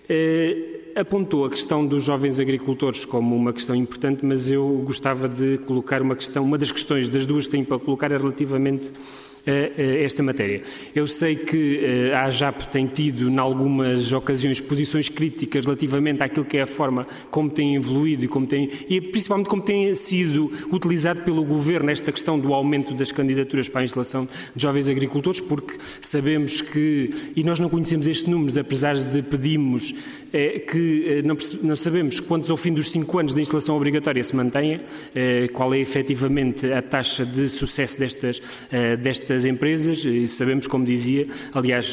Apontou a questão dos jovens agricultores como uma questão importante, mas eu gostava de colocar uma questão, uma das questões, das duas que tenho para colocar é relativamente a esta matéria. Eu sei que a AJAP tem tido, em algumas ocasiões, posições críticas relativamente àquilo que é a forma como tem evoluído e, como tem, e principalmente como tem sido utilizado pelo Governo esta questão do aumento das candidaturas para a instalação de jovens agricultores, porque sabemos que, e nós não conhecemos estes números, apesar de pedimos é, que não, não sabemos quantos ao fim dos cinco anos da instalação obrigatória se mantenha, é, qual é efetivamente a taxa de sucesso destas, é, destas empresas, e sabemos, como dizia, aliás,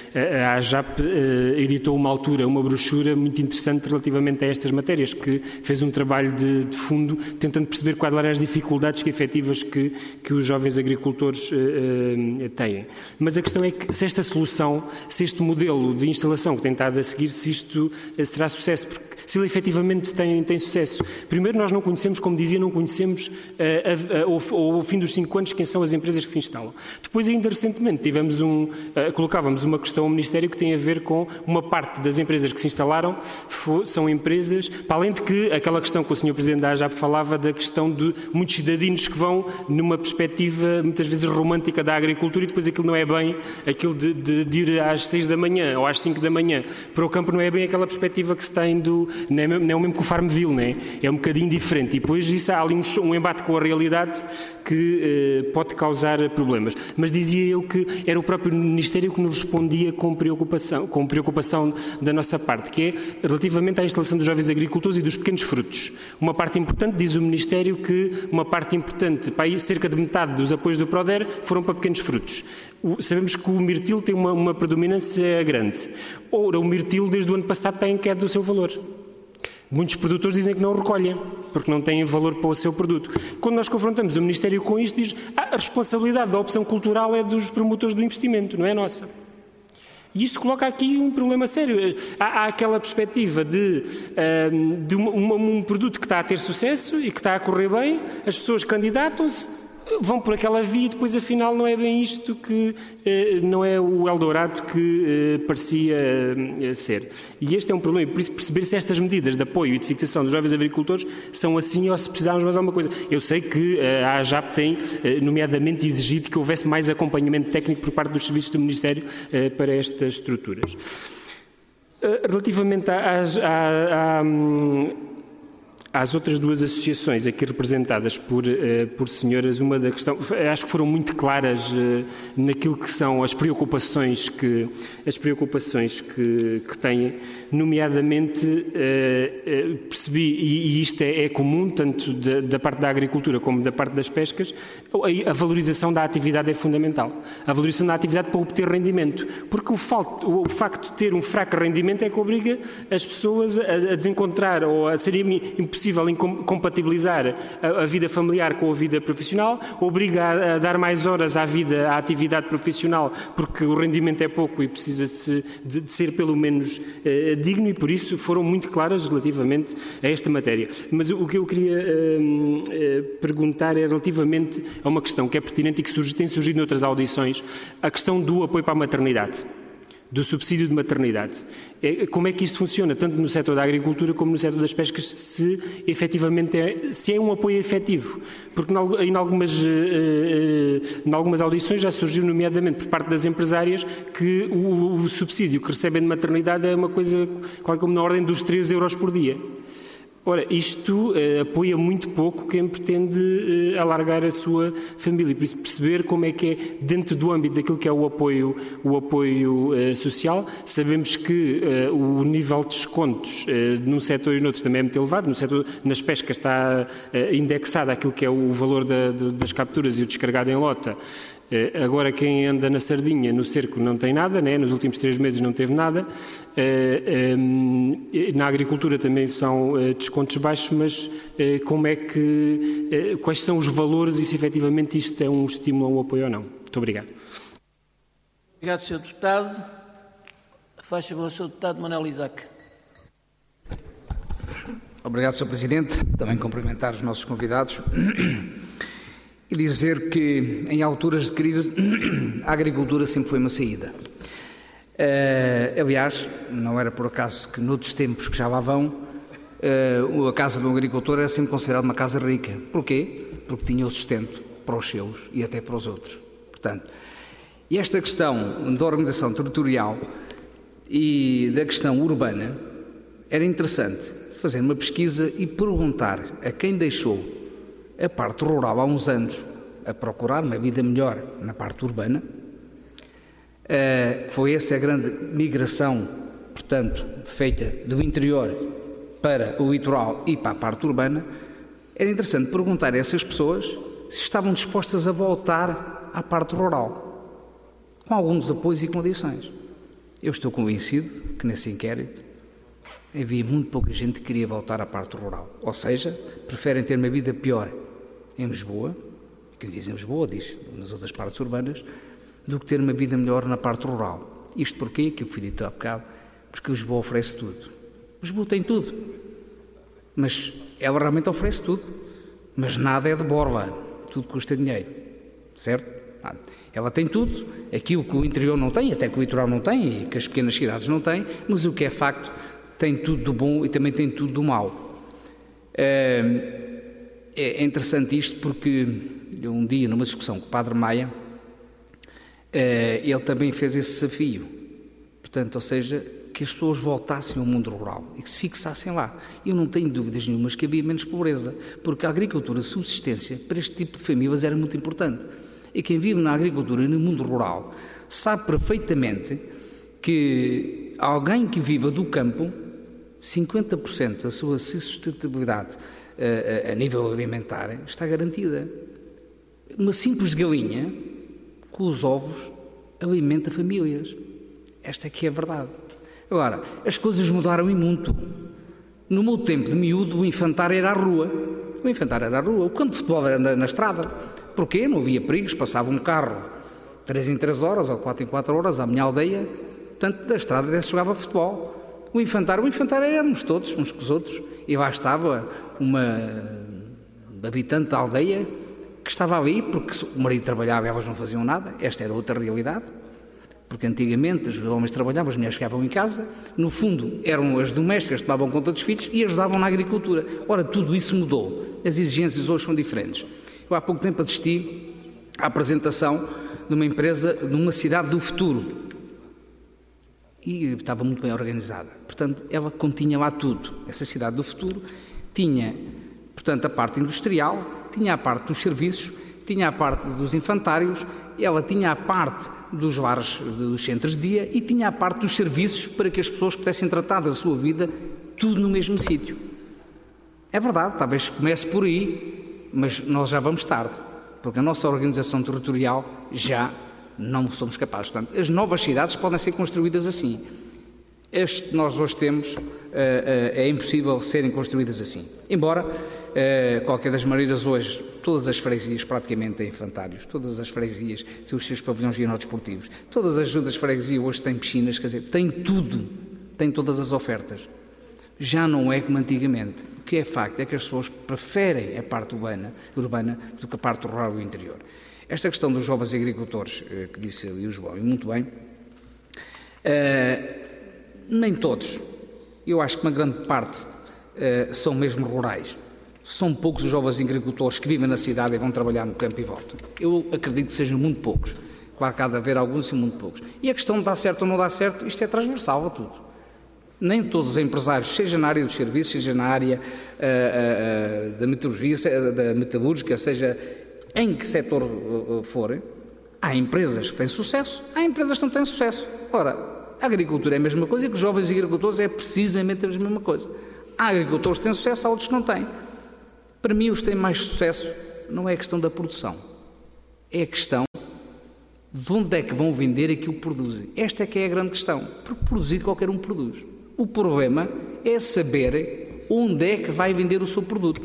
a AJAP editou uma altura uma brochura muito interessante relativamente a estas matérias, que fez um trabalho de, de fundo, tentando perceber quais eram as dificuldades que, efetivas que, que os jovens agricultores uh, têm. Mas a questão é que se esta solução, se este modelo de instalação que tem estado a seguir, se isto será sucesso, porque se ele efetivamente tem, tem sucesso. Primeiro, nós não conhecemos, como dizia, não conhecemos uh, a, a, ao, ao fim dos cinco anos quem são as empresas que se instalam. Depois, ainda recentemente, tivemos um, uh, colocávamos uma questão ao Ministério que tem a ver com uma parte das empresas que se instalaram, for, são empresas, para além de que aquela questão que o senhor Presidente da AJAP falava da questão de muitos cidadinos que vão numa perspectiva muitas vezes romântica da agricultura e depois aquilo não é bem, aquilo de, de, de ir às seis da manhã ou às cinco da manhã para o campo não é bem aquela perspectiva que se tem do, não é, não é o mesmo que o Farmville, não é? É um bocadinho diferente e depois isso há ali um, um embate com a realidade que eh, pode causar problemas. Mas dizia eu que era o próprio Ministério que nos respondia com preocupação, com preocupação da nossa parte, que é relativamente à instalação dos jovens agricultores e dos pequenos frutos. Uma parte importante, diz o Ministério, que uma parte importante, para aí cerca de metade dos apoios do Proder foram para pequenos frutos. O, sabemos que o mirtilo tem uma, uma predominância grande. Ora, o mirtilo desde o ano passado tem queda do seu valor. Muitos produtores dizem que não o recolhem, porque não têm valor para o seu produto. Quando nós confrontamos o Ministério com isto, diz ah, a responsabilidade da opção cultural é dos promotores do investimento, não é nossa. E isto coloca aqui um problema sério. Há, há aquela perspectiva de, um, de um, um, um produto que está a ter sucesso e que está a correr bem, as pessoas candidatam-se, vão por aquela via e depois afinal não é bem isto que eh, não é o Eldorado que eh, parecia eh, ser. E este é um problema, e por isso perceber se estas medidas de apoio e de fixação dos jovens agricultores são assim ou se precisarmos mais alguma coisa. Eu sei que eh, a AJAP tem eh, nomeadamente exigido que houvesse mais acompanhamento técnico por parte dos serviços do Ministério eh, para estas estruturas. Eh, relativamente às... À, à, Às outras duas associações aqui representadas por, uh, por senhoras, uma da questão, acho que foram muito claras uh, naquilo que são as preocupações que, as preocupações que, que têm, nomeadamente uh, uh, percebi, e, e isto é, é comum, tanto da, da parte da agricultura como da parte das pescas, a, a valorização da atividade é fundamental. A valorização da atividade para obter rendimento, porque o, falto, o, o facto de ter um fraco rendimento é que obriga as pessoas a, a desencontrar ou a serem impossível compatibilizar a, a vida familiar com a vida profissional, obriga a, a dar mais horas à vida, à atividade profissional, porque o rendimento é pouco e precisa de, se, de, de ser pelo menos eh, digno, e por isso foram muito claras relativamente a esta matéria. Mas o que eu queria eh, eh, perguntar é relativamente a uma questão que é pertinente e que surge, tem surgido noutras audições, a questão do apoio para a maternidade. do subsídio de maternidade. Como é que isto funciona, tanto no setor da agricultura como no setor das pescas, se efetivamente é, se é um apoio efetivo? Porque em algumas, em algumas audições já surgiu, nomeadamente por parte das empresárias, que o, o subsídio que recebem de maternidade é uma coisa quase como na ordem dos três euros por dia. Ora, isto uh, apoia muito pouco quem pretende uh, alargar a sua família. Por isso, perceber como é que é, dentro do âmbito daquilo que é o apoio, o apoio uh, social, sabemos que uh, o nível de descontos uh, num setor e noutro também é muito elevado. No setor, nas pescas está uh, indexado àquilo que é o valor da, de, das capturas e o descarregado em lota. Agora quem anda na sardinha, no cerco, não tem nada, né? Nos últimos três meses não teve nada. Na agricultura também são descontos baixos, mas como é que, quais são os valores e se efetivamente isto é um estímulo a um apoio ou não? Muito obrigado. Obrigado, senhor Deputado. Faz favor, senhor Deputado Manuel Isaac. Obrigado, senhor Presidente. Também cumprimentar os nossos convidados. E dizer que, em alturas de crise, a agricultura sempre foi uma saída. Uh, aliás, não era por acaso que, noutros tempos que já lá vão, uh, a casa do agricultor era sempre considerada uma casa rica. Porquê? Porque tinha o sustento para os seus e até para os outros. Portanto, e esta questão da organização territorial e da questão urbana, era interessante fazer uma pesquisa e perguntar a quem deixou a parte rural há uns anos a procurar uma vida melhor na parte urbana, uh, foi essa a grande migração, portanto, feita do interior para o litoral e para a parte urbana. Era interessante perguntar a essas pessoas se estavam dispostas a voltar à parte rural, com alguns apoios e condições. Eu estou convencido que nesse inquérito havia muito pouca gente que queria voltar à parte rural, ou seja, preferem ter uma vida pior em Lisboa, quem diz em Lisboa diz nas outras partes urbanas, do que ter uma vida melhor na parte rural. Isto porquê? Aquilo que fui dito há bocado, porque Lisboa oferece tudo. Lisboa tem tudo, mas ela realmente oferece tudo, mas nada é de borla, tudo custa dinheiro, certo? Ela tem tudo, aquilo que o interior não tem, até que o litoral não tem e que as pequenas cidades não têm, mas o que é facto, tem tudo do bom e também tem tudo do mau. É, é interessante isto porque um dia, numa discussão com o Padre Maia, ele também fez esse desafio. Portanto, ou seja, que as pessoas voltassem ao mundo rural e que se fixassem lá. Eu não tenho dúvidas nenhumas que havia menos pobreza, porque a agricultura de subsistência para este tipo de famílias era muito importante. E quem vive na agricultura e no mundo rural sabe perfeitamente que alguém que viva do campo, cinquenta por cento da sua sustentabilidade a, a, a nível alimentar está garantida. Uma simples galinha com os ovos alimenta famílias. Esta é que é a verdade. Agora, as coisas mudaram e muito. No meu tempo de miúdo, o infantário era a rua. O infantário era a rua. O campo de futebol era na, na estrada. Porquê? Não havia perigos. Passava um carro três em três horas ou quatro em quatro horas à minha aldeia. Portanto, da estrada até se jogava futebol. O infantário, o infantário éramos todos, uns com os outros. E lá estava uma habitante da aldeia que estava ali porque o marido trabalhava e elas não faziam nada. Esta era outra realidade. Porque antigamente os homens trabalhavam, as mulheres ficavam em casa. No fundo, eram as domésticas que tomavam conta dos filhos e ajudavam na agricultura. Ora, tudo isso mudou. As exigências hoje são diferentes. Eu há pouco tempo assisti à apresentação de uma empresa de uma cidade do futuro. E estava muito bem organizada. Portanto, ela continha lá tudo. Essa cidade do futuro tinha, portanto, a parte industrial, tinha a parte dos serviços, tinha a parte dos infantários, ela tinha a parte dos bares, dos centros de dia e tinha a parte dos serviços para que as pessoas pudessem tratar da sua vida tudo no mesmo sítio. É verdade, talvez comece por aí, mas nós já vamos tarde, porque a nossa organização territorial já não somos capazes. Portanto, as novas cidades podem ser construídas assim. Este que nós hoje temos é impossível serem construídas assim. Embora, qualquer das maneiras, hoje, todas as freguesias praticamente têm infantários, todas as freguesias têm os seus pavilhões gineodesportivos, todas as juntas de freguesia hoje têm piscinas, quer dizer, têm tudo, têm todas as ofertas. Já não é como antigamente. O que é facto é que as pessoas preferem a parte urbana, urbana do que a parte rural e o interior. Esta questão dos jovens agricultores, que disse ali o João, e muito bem, Uh, nem todos. Eu acho que uma grande parte uh, são mesmo rurais. São poucos os jovens agricultores que vivem na cidade e vão trabalhar no campo e voltam. Eu acredito que sejam muito poucos. Claro que há de haver alguns e muito poucos. E a questão de dar certo ou não dar certo, isto é transversal a tudo. Nem todos os empresários, seja na área dos serviços, seja na área uh, uh, da metalurgia, da metalúrgica, seja em que setor uh, forem, há empresas que têm sucesso, há empresas que não têm sucesso. Ora, a agricultura é a mesma coisa e que os jovens agricultores é precisamente a mesma coisa. Há agricultores que têm sucesso, há outros que não têm. Para mim, os que têm mais sucesso não é a questão da produção, é a questão de onde é que vão vender aquilo que produzem. Esta é que é a grande questão, porque produzir qualquer um produz. O problema é saber onde é que vai vender o seu produto.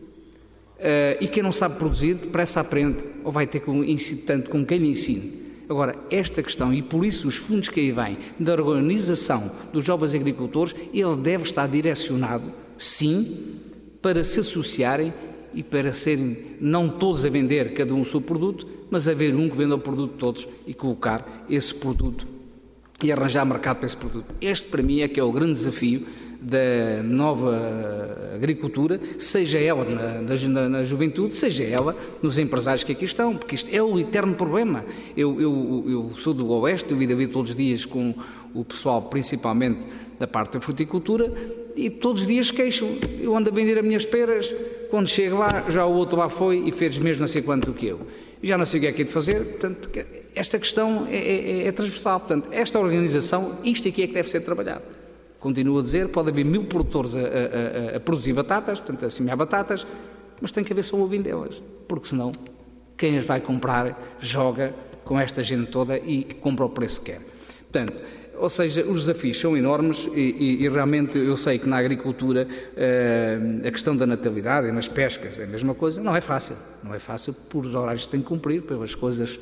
Uh, e quem não sabe produzir, depressa aprende, ou vai ter com, tanto com quem lhe ensine. Agora, esta questão, e por isso os fundos que aí vêm, da organização dos jovens agricultores, ele deve estar direcionado, sim, para se associarem e para serem, não todos a vender cada um o seu produto, mas haver um que venda o produto de todos e colocar esse produto e arranjar mercado para esse produto. Este, para mim, é que é o grande desafio da nova agricultura, seja ela na, na, na juventude, seja ela nos empresários que aqui estão, porque isto é o eterno problema. Eu, eu, eu sou do Oeste, eu vivo todos os dias com o pessoal, principalmente da parte da fruticultura, e todos os dias queixo. Eu ando a vender as minhas peras, quando chego lá, já o outro lá foi e fez mesmo não sei quanto do que eu. Já não sei o que é que é de fazer, portanto, esta questão é, é, é transversal. Portanto, esta organização, isto aqui é que deve ser trabalhado. Continuo a dizer, pode haver mil produtores a, a, a, a produzir batatas, portanto, a semear batatas, mas tem que haver só uma vindelas, porque senão quem as vai comprar joga com esta gente toda e compra o preço que quer. Portanto, ou seja, os desafios são enormes e, e, e realmente eu sei que na agricultura uh, a questão da natalidade e nas pescas é a mesma coisa, não é fácil. Não é fácil por os horários que tem que cumprir, pelas coisas,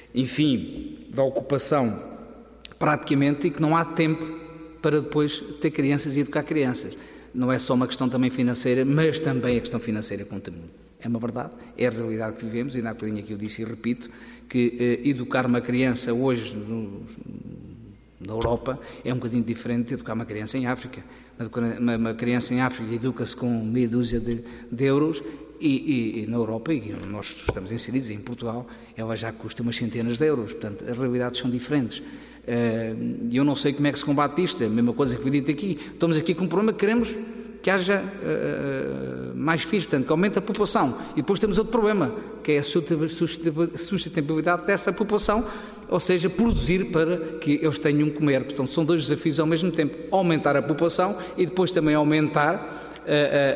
enfim, da ocupação praticamente, e que não há tempo para depois ter crianças e educar crianças. Não é só uma questão também financeira, mas também a questão financeira conta muito. É uma verdade, é a realidade que vivemos, e na bocadinho aqui eu disse e repito, que uh, educar uma criança hoje no, na Europa é um bocadinho diferente de educar uma criança em África. Uma, uma criança em África educa-se com meia dúzia de, de euros e, e, e na Europa, e nós estamos inseridos em Portugal, ela já custa umas centenas de euros. Portanto, as realidades são diferentes. E eu não sei como é que se combate isto, é a mesma coisa que foi dito aqui. Estamos aqui com um problema que queremos que haja uh, mais filhos, portanto, que aumente a população. E depois temos outro problema, que é a sustentabilidade dessa população, ou seja, produzir para que eles tenham que comer. Portanto, são dois desafios ao mesmo tempo: aumentar a população e depois também aumentar a,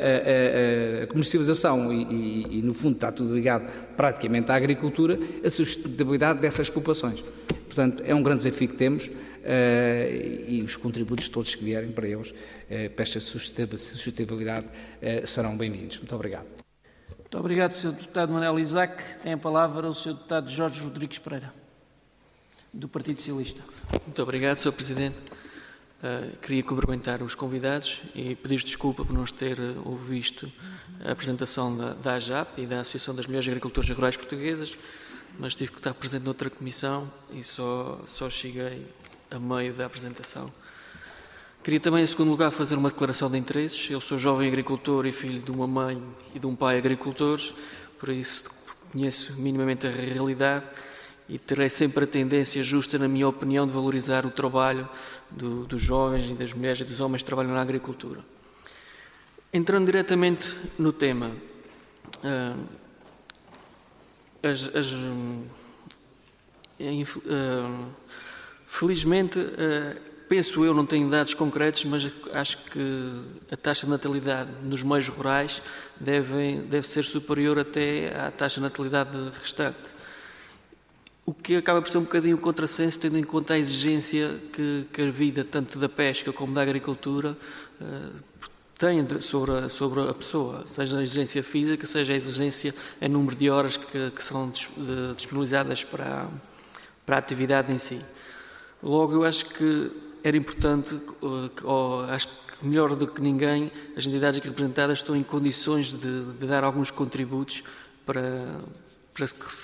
a, a, a comercialização e, e, e, no fundo, está tudo ligado praticamente à agricultura, a sustentabilidade dessas populações. Portanto, é um grande desafio que temos uh, e os contributos todos que vierem para eles, uh, para esta sustentabilidade, uh, serão bem-vindos. Muito obrigado. Muito obrigado, senhor Deputado Manuel Isaac. Tem a palavra o senhor Deputado Jorge Rodrigues Pereira, do Partido Socialista. Muito obrigado, senhor Presidente. Uh, queria cumprimentar os convidados e pedir desculpa por não ter uh, ouvido a apresentação da, da A J A P e da Associação das Mulheres Agricultoras Rurais Portuguesas, mas tive que estar presente noutra comissão e só, só cheguei a meio da apresentação. Queria também, em segundo lugar, fazer uma declaração de interesses. Eu sou jovem agricultor e filho de uma mãe e de um pai agricultores, por isso conheço minimamente a realidade e terei sempre a tendência justa, na minha opinião, de valorizar o trabalho do, dos jovens e das mulheres e dos homens que trabalham na agricultura. Entrando diretamente no tema, uh, as, as, uh, uh, felizmente, uh, penso eu, não tenho dados concretos, mas acho que a taxa de natalidade nos meios rurais deve, deve ser superior até à taxa de natalidade restante. O que acaba por ser um bocadinho um contrassenso, tendo em conta a exigência que, que a vida, tanto da pesca como da agricultura, uh, tem sobre a, sobre a pessoa, seja a exigência física, seja a exigência em número de horas que, que são disponibilizadas para, para a atividade em si. Logo, eu acho que era importante, ou acho que melhor do que ninguém, as entidades aqui representadas estão em condições de, de dar alguns contributos para, para que se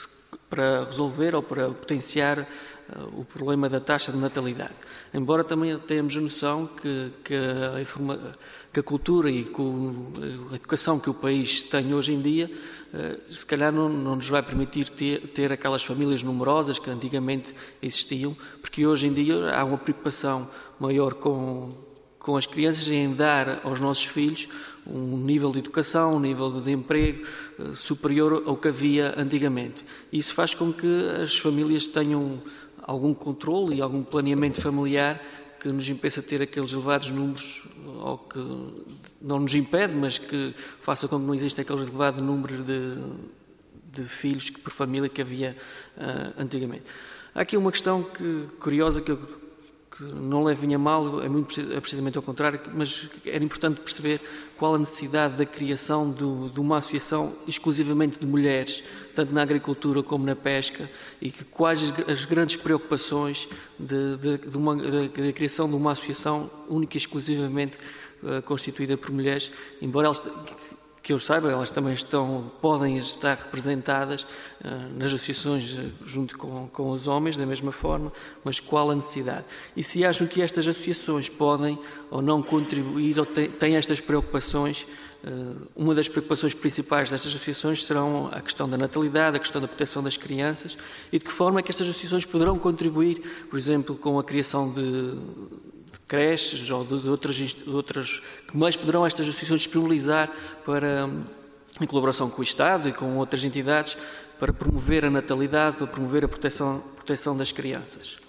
para resolver ou para potenciar o problema da taxa de natalidade. Embora também tenhamos a noção que, que, a, informa, que a cultura e com a educação que o país tem hoje em dia, se calhar não, não nos vai permitir ter, ter aquelas famílias numerosas que antigamente existiam, porque hoje em dia há uma preocupação maior com, com as crianças em dar aos nossos filhos um nível de educação, um nível de emprego uh, superior ao que havia antigamente. Isso faz com que as famílias tenham algum controle e algum planeamento familiar que nos impeça ter aqueles elevados números, ou que não nos impede, mas que faça com que não exista aquele elevado número de, de filhos por família que havia uh, antigamente. Há aqui uma questão que, curiosa que eu que não levem a mal, é, muito, é precisamente ao contrário, mas era importante perceber qual a necessidade da criação do, de uma associação exclusivamente de mulheres, tanto na agricultura como na pesca, e que, quais as, as grandes preocupações de, de, de uma, da criação de uma associação única e exclusivamente uh, constituída por mulheres, embora elas, que eu saiba, elas também estão, podem estar representadas uh, nas associações uh, junto com, com os homens, da mesma forma, mas qual a necessidade? E se acham que estas associações podem ou não contribuir, ou têm, têm estas preocupações, uh, uma das preocupações principais destas associações serão a questão da natalidade, a questão da proteção das crianças, e de que forma é que estas associações poderão contribuir, por exemplo, com a criação de creches ou de, de, outras, de outras que mais poderão estas associações disponibilizar para, em colaboração com o Estado e com outras entidades, para promover a natalidade, para promover a proteção, proteção das crianças.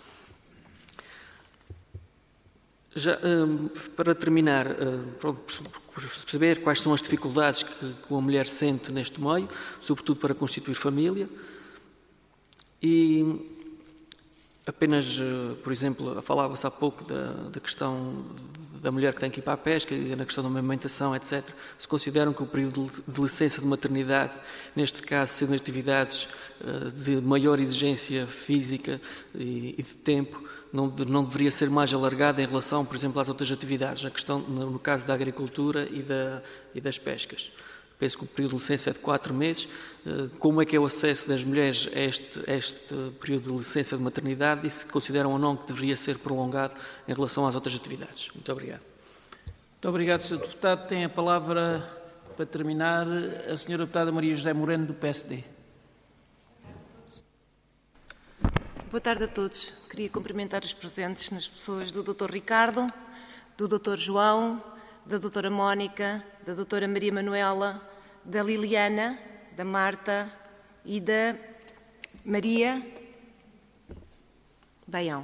Já, um, para terminar, uh, por perceber quais são as dificuldades que, que uma mulher sente neste meio, sobretudo para constituir família, e apenas, por exemplo, falava-se há pouco da, da questão da mulher que tem que ir para a pesca e na questão da amamentação, etcétera. Se consideram que o período de licença de maternidade, neste caso, sendo atividades de maior exigência física e de tempo, não, não deveria ser mais alargado em relação, por exemplo, às outras atividades, na questão, no caso da agricultura e, da, e das pescas. Penso que o período de licença é de quatro meses. Como é que é o acesso das mulheres a este, a este período de licença de maternidade e se consideram ou não que deveria ser prolongado em relação às outras atividades? Muito obrigado. Muito obrigado, senhor Deputado. Tem a palavra, para terminar, a senhora Deputada Maria José Moreno, do P S D. Boa tarde a todos. Queria cumprimentar os presentes nas pessoas do doutor Ricardo, do doutor João, da doutora Mónica, da doutora Maria Manuela, da Liliana, da Marta e da Maria Baião.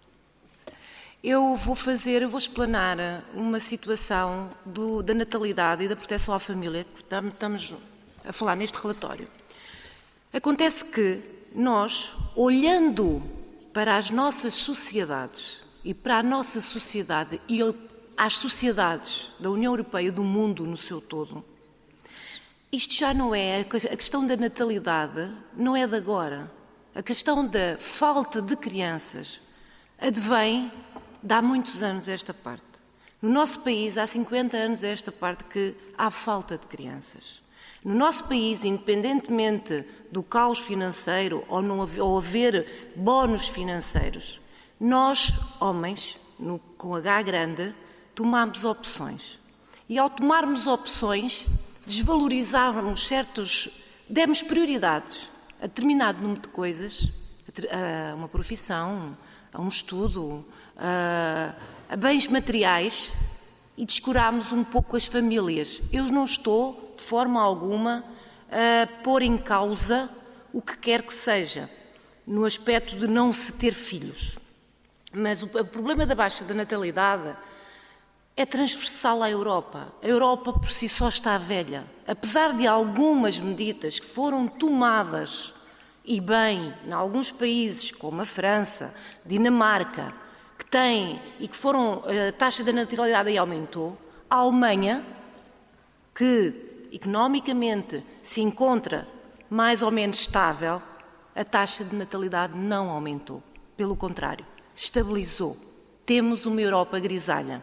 Eu vou fazer, eu vou explanar uma situação do, da natalidade e da proteção à família que estamos a falar neste relatório. Acontece que nós, olhando para as nossas sociedades e para a nossa sociedade e às sociedades da União Europeia e do mundo no seu todo, isto já não é, a questão da natalidade não é de agora. A questão da falta de crianças advém de há muitos anos esta parte. No nosso país, há cinquenta anos esta parte que há falta de crianças. No nosso país, independentemente do caos financeiro ou, não haver, ou haver bónus financeiros, nós, homens, no, com H grande, tomamos opções. E ao tomarmos opções, desvalorizávamos certos, demos prioridades a determinado número de coisas, a uma profissão, a um estudo, a, a bens materiais, e descurámos um pouco as famílias. Eu não estou, de forma alguma, a pôr em causa o que quer que seja, no aspecto de não se ter filhos. Mas o, o problema da baixa da natalidade é transversal à Europa. A Europa por si só está velha. Apesar de algumas medidas que foram tomadas, e bem, em alguns países, como a França, Dinamarca, que têm e que foram, a taxa da natalidade aí aumentou, a Alemanha, que economicamente se encontra mais ou menos estável, a taxa de natalidade não aumentou. Pelo contrário, estabilizou. Temos uma Europa grisalha.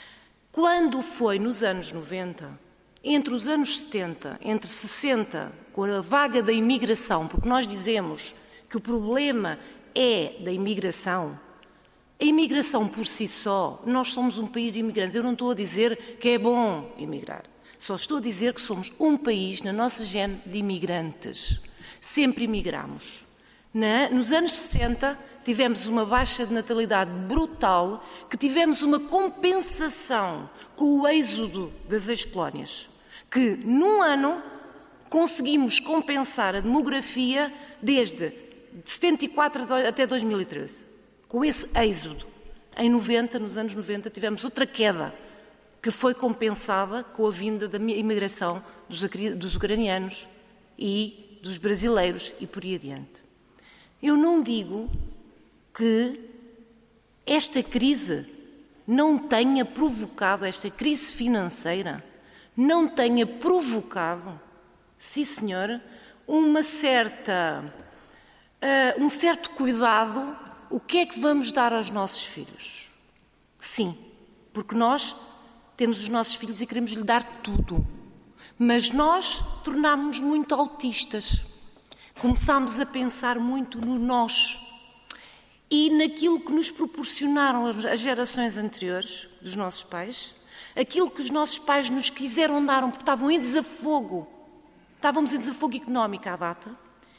Quando foi nos anos noventa, entre os anos setenta, entre sessenta, com a vaga da imigração, porque nós dizemos que o problema é da imigração, a imigração por si só, nós somos um país de imigrantes. Eu não estou a dizer que é bom imigrar. Só estou a dizer que somos um país, na nossa gene, de imigrantes. Sempre imigramos. Na, nos anos sessenta, tivemos uma baixa de natalidade brutal, que tivemos uma compensação com o êxodo das ex-colónias, que num ano conseguimos compensar a demografia desde setenta e quatro até dois mil e treze. Com esse êxodo, em noventa, nos anos noventa, tivemos outra queda, que foi compensada com a vinda da imigração dos, dos ucranianos e dos brasileiros e por aí adiante. Eu não digo que esta crise não tenha provocado, esta crise financeira, não tenha provocado, sim senhor, uma certa, uh, um certo cuidado, o que é que vamos dar aos nossos filhos? Sim, porque nós temos os nossos filhos e queremos lhe dar tudo, mas nós tornámos-nos muito autistas, começámos a pensar muito no nós e naquilo que nos proporcionaram as gerações anteriores dos nossos pais, aquilo que os nossos pais nos quiseram dar, porque estavam em desafogo, estávamos em desafogo económico à data,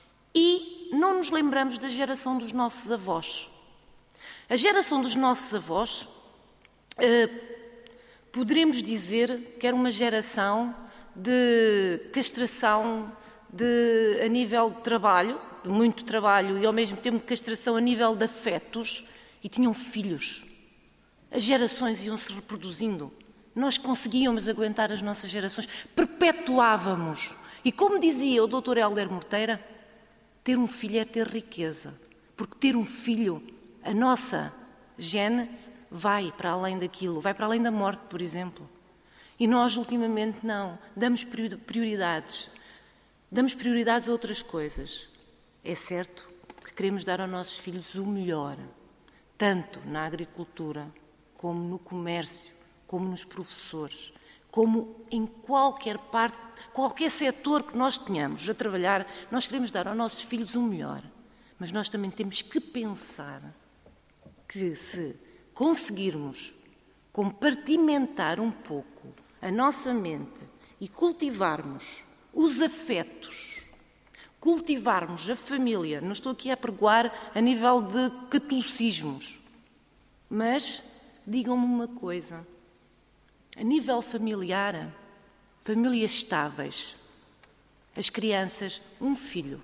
e não nos lembramos da geração dos nossos avós. A geração dos nossos avós, eh, poderemos dizer que era uma geração de castração de, a nível de trabalho, de muito trabalho e ao mesmo tempo de castração a nível de afetos, e tinham filhos. As gerações iam-se reproduzindo. Nós conseguíamos aguentar as nossas gerações, perpetuávamos. E como dizia o doutor Hélder Morteira, ter um filho é ter riqueza, porque ter um filho, a nossa gene vai para além daquilo, vai para além da morte, por exemplo. E nós, ultimamente, não. Damos prioridades. Damos prioridades a outras coisas. É certo que queremos dar aos nossos filhos o melhor, tanto na agricultura, como no comércio, como nos professores, como em qualquer parte, qualquer setor que nós tenhamos a trabalhar, nós queremos dar aos nossos filhos o melhor. Mas nós também temos que pensar que se conseguirmos compartimentar um pouco a nossa mente e cultivarmos os afetos, cultivarmos a família, não estou aqui a pregoar a nível de catolicismos, mas digam-me uma coisa, a nível familiar, famílias estáveis, as crianças, um filho,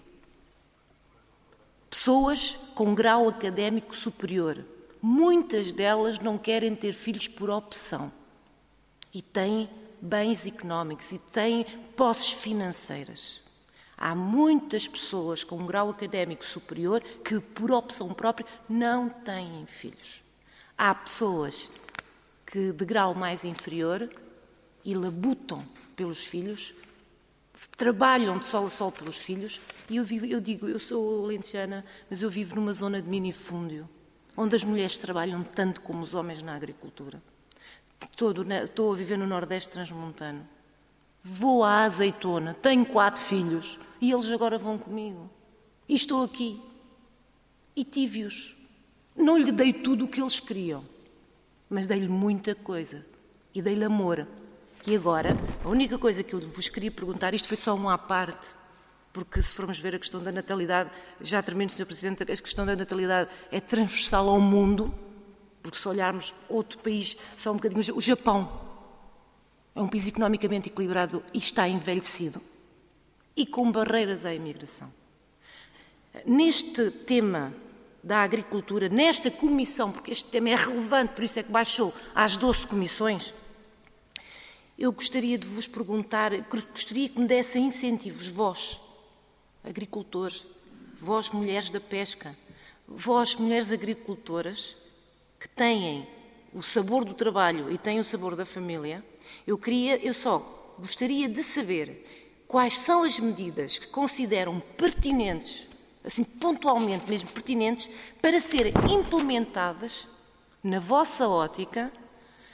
pessoas com grau académico superior, muitas delas não querem ter filhos por opção e têm bens económicos e têm posses financeiras. Há muitas pessoas com um grau académico superior que, por opção própria, não têm filhos. Há pessoas que, de grau mais inferior, e labutam pelos filhos, trabalham de sol a sol pelos filhos, e eu, vivo, eu digo, eu sou lentejana, mas eu vivo numa zona de minifúndio, onde as mulheres trabalham tanto como os homens na agricultura. Estou, estou a viver no Nordeste transmontano. Vou à Azeitona, tenho quatro filhos e eles agora vão comigo. E estou aqui. E tive-os. Não lhe dei tudo o que eles queriam, mas dei-lhe muita coisa. E dei-lhe amor. E agora, a única coisa que eu vos queria perguntar, isto foi só uma à parte, porque se formos ver a questão da natalidade, já termino, senhor Presidente, a questão da natalidade é transversal ao mundo, porque se olharmos outro país, só um bocadinho, o Japão é um país economicamente equilibrado e está envelhecido e com barreiras à imigração. Neste tema da agricultura, nesta comissão, porque este tema é relevante, por isso é que baixou às doze comissões, eu gostaria de vos perguntar, gostaria que me dessem incentivos, vós, agricultores, vós, mulheres da pesca, vós, mulheres agricultoras, que têm o sabor do trabalho e têm o sabor da família, eu queria, eu só gostaria de saber quais são as medidas que consideram pertinentes, assim pontualmente mesmo pertinentes, para serem implementadas na vossa ótica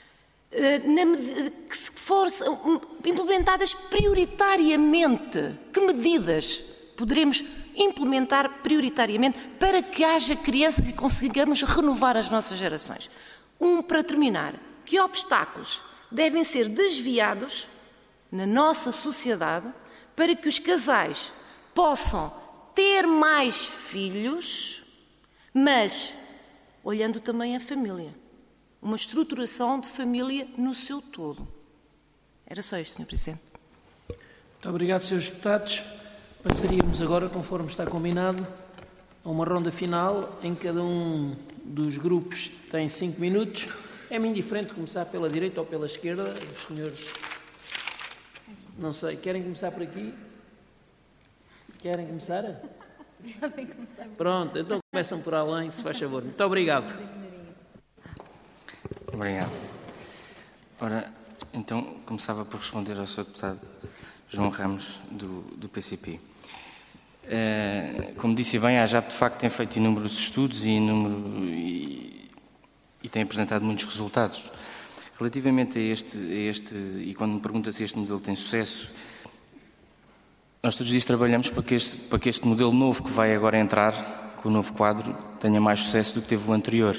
que se for implementadas prioritariamente. Que medidas poderemos implementar prioritariamente para que haja crianças e consigamos renovar as nossas gerações? Um, para terminar, que obstáculos devem ser desviados na nossa sociedade para que os casais possam ter mais filhos, mas olhando também a família. Uma estruturação de família no seu todo. Era só isto, senhor Presidente. Muito obrigado, senhores deputados. Passaríamos agora, conforme está combinado, a uma ronda final em que cada um dos grupos tem cinco minutos. É-me indiferente começar pela direita ou pela esquerda. Os senhores, não sei, querem começar por aqui? Querem começar? Podem começar. Pronto, então começam por além, se faz favor. Muito obrigado. Obrigado. Ora, então, começava por responder ao senhor deputado João Ramos, do, do P C P. Uh, como disse bem, a AJAP de facto tem feito inúmeros estudos e, inúmero, e, e tem apresentado muitos resultados. Relativamente a este, a este, e quando me pergunta se este modelo tem sucesso, nós todos os dias trabalhamos para que, este, para que este modelo novo que vai agora entrar, com o novo quadro, tenha mais sucesso do que teve o anterior.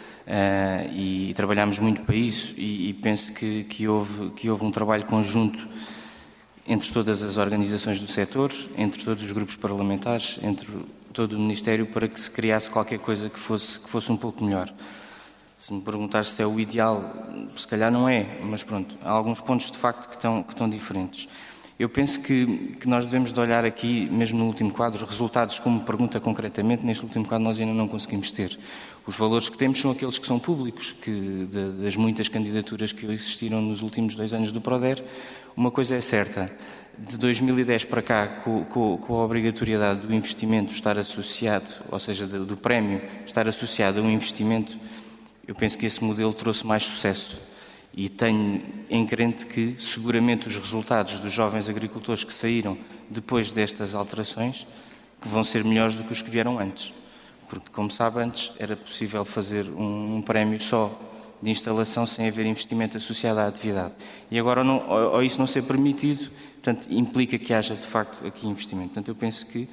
Uh, e, e trabalhamos muito para isso e, e penso que, que, houve, que houve um trabalho conjunto entre todas as organizações do setor, entre todos os grupos parlamentares, entre todo o Ministério, para que se criasse qualquer coisa que fosse, que fosse um pouco melhor. Se me perguntar se é o ideal, se calhar não é, mas pronto, há alguns pontos de facto que estão, que estão diferentes. Eu penso que, que nós devemos de olhar aqui, mesmo no último quadro, os resultados, como me pergunta concretamente, neste último quadro nós ainda não conseguimos ter. Os valores que temos são aqueles que são públicos, que de, das muitas candidaturas que existiram nos últimos dois anos do PRODER. Uma coisa é certa, de dois mil e dez para cá, com, com, com a obrigatoriedade do investimento estar associado, ou seja, do, do prémio estar associado a um investimento, eu penso que esse modelo trouxe mais sucesso. E tenho em crente que, seguramente, os resultados dos jovens agricultores que saíram depois destas alterações que vão ser melhores do que os que vieram antes. Porque, como sabe, antes era possível fazer um, um prémio só de instalação sem haver investimento associado à atividade. E agora, não, ou, ou isso não ser permitido, portanto, implica que haja, de facto, aqui investimento. Portanto, eu penso que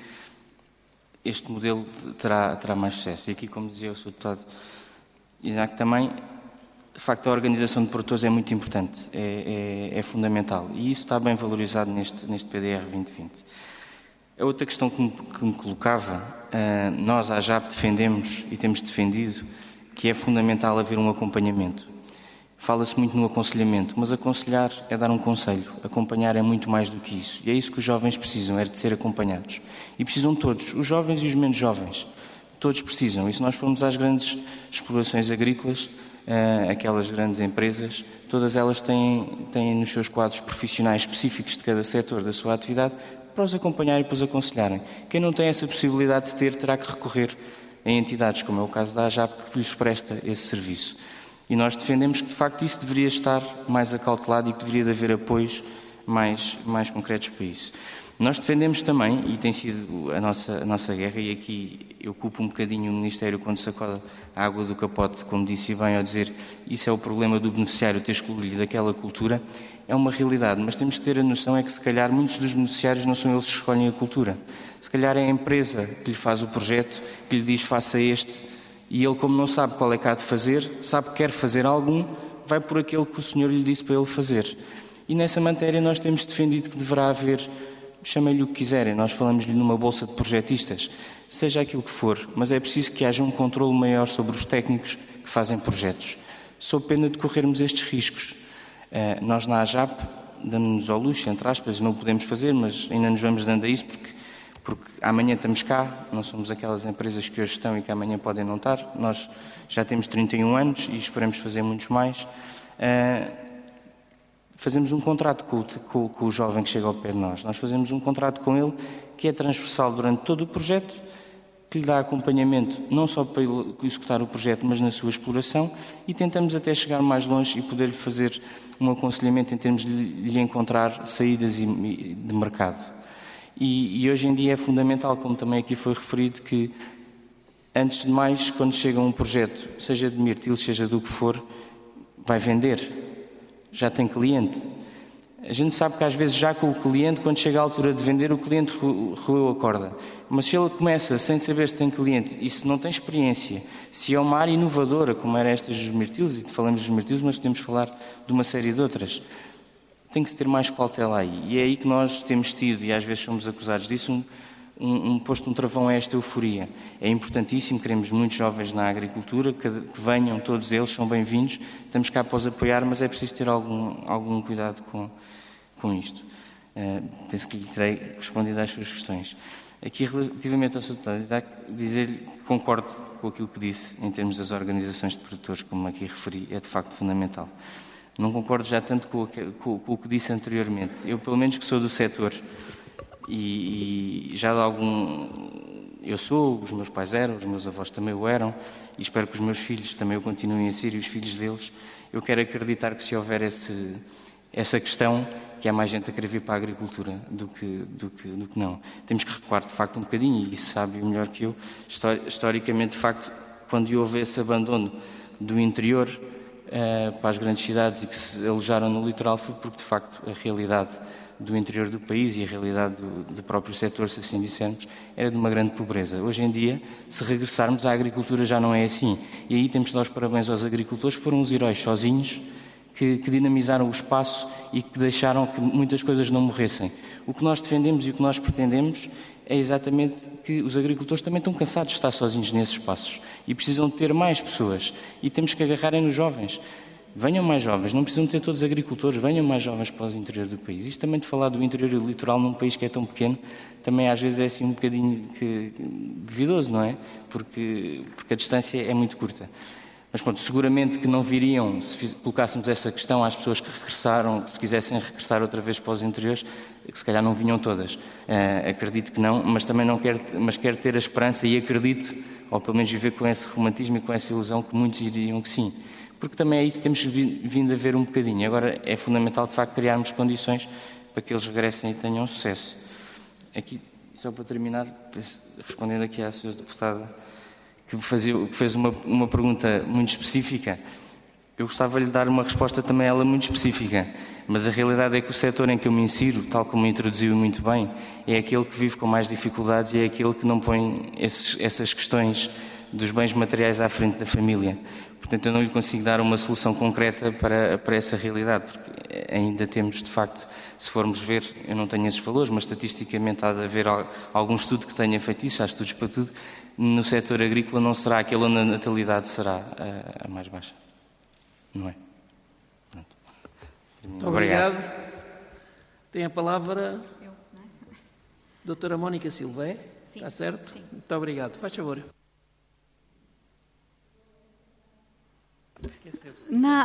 este modelo terá, terá mais sucesso. E aqui, como dizia o senhor deputado Isaac também, de facto, a organização de produtores é muito importante, é, é, é fundamental. E isso está bem valorizado neste, neste P D R vinte vinte. A outra questão que me, que me colocava, uh, nós, a AJAP, defendemos e temos defendido que é fundamental haver um acompanhamento. Fala-se muito no aconselhamento, mas aconselhar é dar um conselho, acompanhar é muito mais do que isso. E é isso que os jovens precisam, é de ser acompanhados. E precisam todos, os jovens e os menos jovens. Todos precisam. E se nós formos às grandes explorações agrícolas, uh, aquelas grandes empresas, todas elas têm, têm nos seus quadros profissionais específicos de cada setor da sua atividade para os acompanhar e para os aconselharem. Quem não tem essa possibilidade de ter, terá que recorrer a entidades, como é o caso da AJAP, que lhes presta esse serviço. E nós defendemos que, de facto, isso deveria estar mais acautelado e que deveria haver apoios mais, mais concretos para isso. Nós defendemos também, e tem sido a nossa, a nossa guerra, e aqui eu culpo um bocadinho o Ministério quando sacode a água do capote, como disse bem, ao dizer isso é o problema do beneficiário ter excluído daquela cultura, é uma realidade, mas temos de ter a noção é que se calhar muitos dos beneficiários não são eles que escolhem a cultura. Se calhar é a empresa que lhe faz o projeto, que lhe diz faça este, e ele, como não sabe qual é que há de fazer, sabe que quer fazer algum, vai por aquele que o senhor lhe disse para ele fazer. E nessa matéria nós temos defendido que deverá haver, chamem-lhe o que quiserem, nós falamos-lhe numa bolsa de projetistas, seja aquilo que for, mas é preciso que haja um controle maior sobre os técnicos que fazem projetos, sob pena de corrermos estes riscos. Uh, nós na AJAP damos-nos ao luxo, entre aspas, não o podemos fazer, mas ainda nos vamos dando a isso porque, porque amanhã estamos cá, não somos aquelas empresas que hoje estão e que amanhã podem não estar, nós já temos trinta e um anos e esperamos fazer muitos mais. Uh, fazemos um contrato com o, com, com o jovem que chega ao pé de nós, nós fazemos um contrato com ele que é transversal durante todo o projeto, que lhe dá acompanhamento não só para ele executar o projeto, mas na sua exploração, e tentamos até chegar mais longe e poder-lhe fazer um aconselhamento em termos de lhe encontrar saídas de mercado. E, e hoje em dia é fundamental, como também aqui foi referido, que antes de mais, quando chega um projeto, seja de mirtilos, seja do que for, vai vender. já tem cliente. A gente sabe que às vezes já com o cliente, quando chega a altura de vender, o cliente roeu a corda. Mas se ele começa sem saber se tem cliente e se não tem experiência, se é uma área inovadora, como era esta dos mirtilos, e falamos dos mirtilos, mas podemos falar de uma série de outras, tem que se ter mais cautela aí. E é aí que nós temos tido, e às vezes somos acusados disso, um, um, um posto um travão a esta euforia. É importantíssimo, queremos muitos jovens na agricultura, que, que venham, todos eles são bem-vindos, estamos cá para os apoiar, mas é preciso ter algum, algum cuidado com, com isto. Uh, penso que lhe terei respondido às suas questões. Aqui, relativamente ao seu deputado, dizer-lhe que concordo com aquilo que disse em termos das organizações de produtores, como aqui referi, é de facto fundamental. Não concordo já tanto com o, que, com, com o que disse anteriormente. Eu, pelo menos que sou do setor, e, e já de algum... Eu sou, os meus pais eram, os meus avós também o eram, e espero que os meus filhos também o continuem a ser, e os filhos deles. Eu quero acreditar que se houver esse, essa questão, que há mais gente a querer vir para a agricultura do que, do que, do que não. Temos que recuar, de facto, um bocadinho, e isso sabe melhor que eu. Historicamente, de facto, quando houve esse abandono do interior uh, para as grandes cidades e que se alojaram no litoral, foi porque, de facto, a realidade do interior do país e a realidade do, do próprio setor, se assim dissermos, era de uma grande pobreza. Hoje em dia, se regressarmos, a agricultura já não é assim. E aí temos de dar os parabéns aos agricultores, que foram os heróis sozinhos, que, que dinamizaram o espaço e que deixaram que muitas coisas não morressem. O que nós defendemos e o que nós pretendemos é exatamente que os agricultores também estão cansados de estar sozinhos nesses espaços e precisam de ter mais pessoas. E temos que agarrarem nos jovens. Venham mais jovens, não precisam ter todos agricultores, venham mais jovens para o interior do país. Isto também de falar do interior e do litoral num país que é tão pequeno, também às vezes é assim um bocadinho que, duvidoso, não é? Porque, porque a distância é muito curta. Mas, pronto, seguramente que não viriam, se fiz, colocássemos essa questão às pessoas que regressaram, que se quisessem regressar outra vez para os interiores, que se calhar não vinham todas. Uh, acredito que não, mas também não quero, mas quero ter a esperança e acredito, ou pelo menos viver com esse romantismo e com essa ilusão, que muitos diriam que sim. Porque também é isso que temos vindo a ver um bocadinho. Agora, é fundamental, de facto, criarmos condições para que eles regressem e tenham sucesso. Aqui, só para terminar, respondendo aqui à senhora deputada, que fez uma, uma pergunta muito específica, eu gostava de lhe dar uma resposta também a ela muito específica, mas a realidade é que o setor em que eu me insiro, tal como introduziu muito bem, é aquele que vive com mais dificuldades e é aquele que não põe esses, essas questões dos bens materiais à frente da família. Portanto, eu não lhe consigo dar uma solução concreta para, para essa realidade, porque ainda temos, de facto, se formos ver, eu não tenho esses valores, mas estatisticamente há de haver algum estudo que tenha feito isso, há estudos para tudo. No setor agrícola não será aquele onde a natalidade será a, a mais baixa. Não é? Pronto. Muito obrigado. obrigado. Tem a palavra eu, não é? doutora Mónica Silva, é? Sim. Está certo? Sim. Muito obrigado. Faz favor. Não.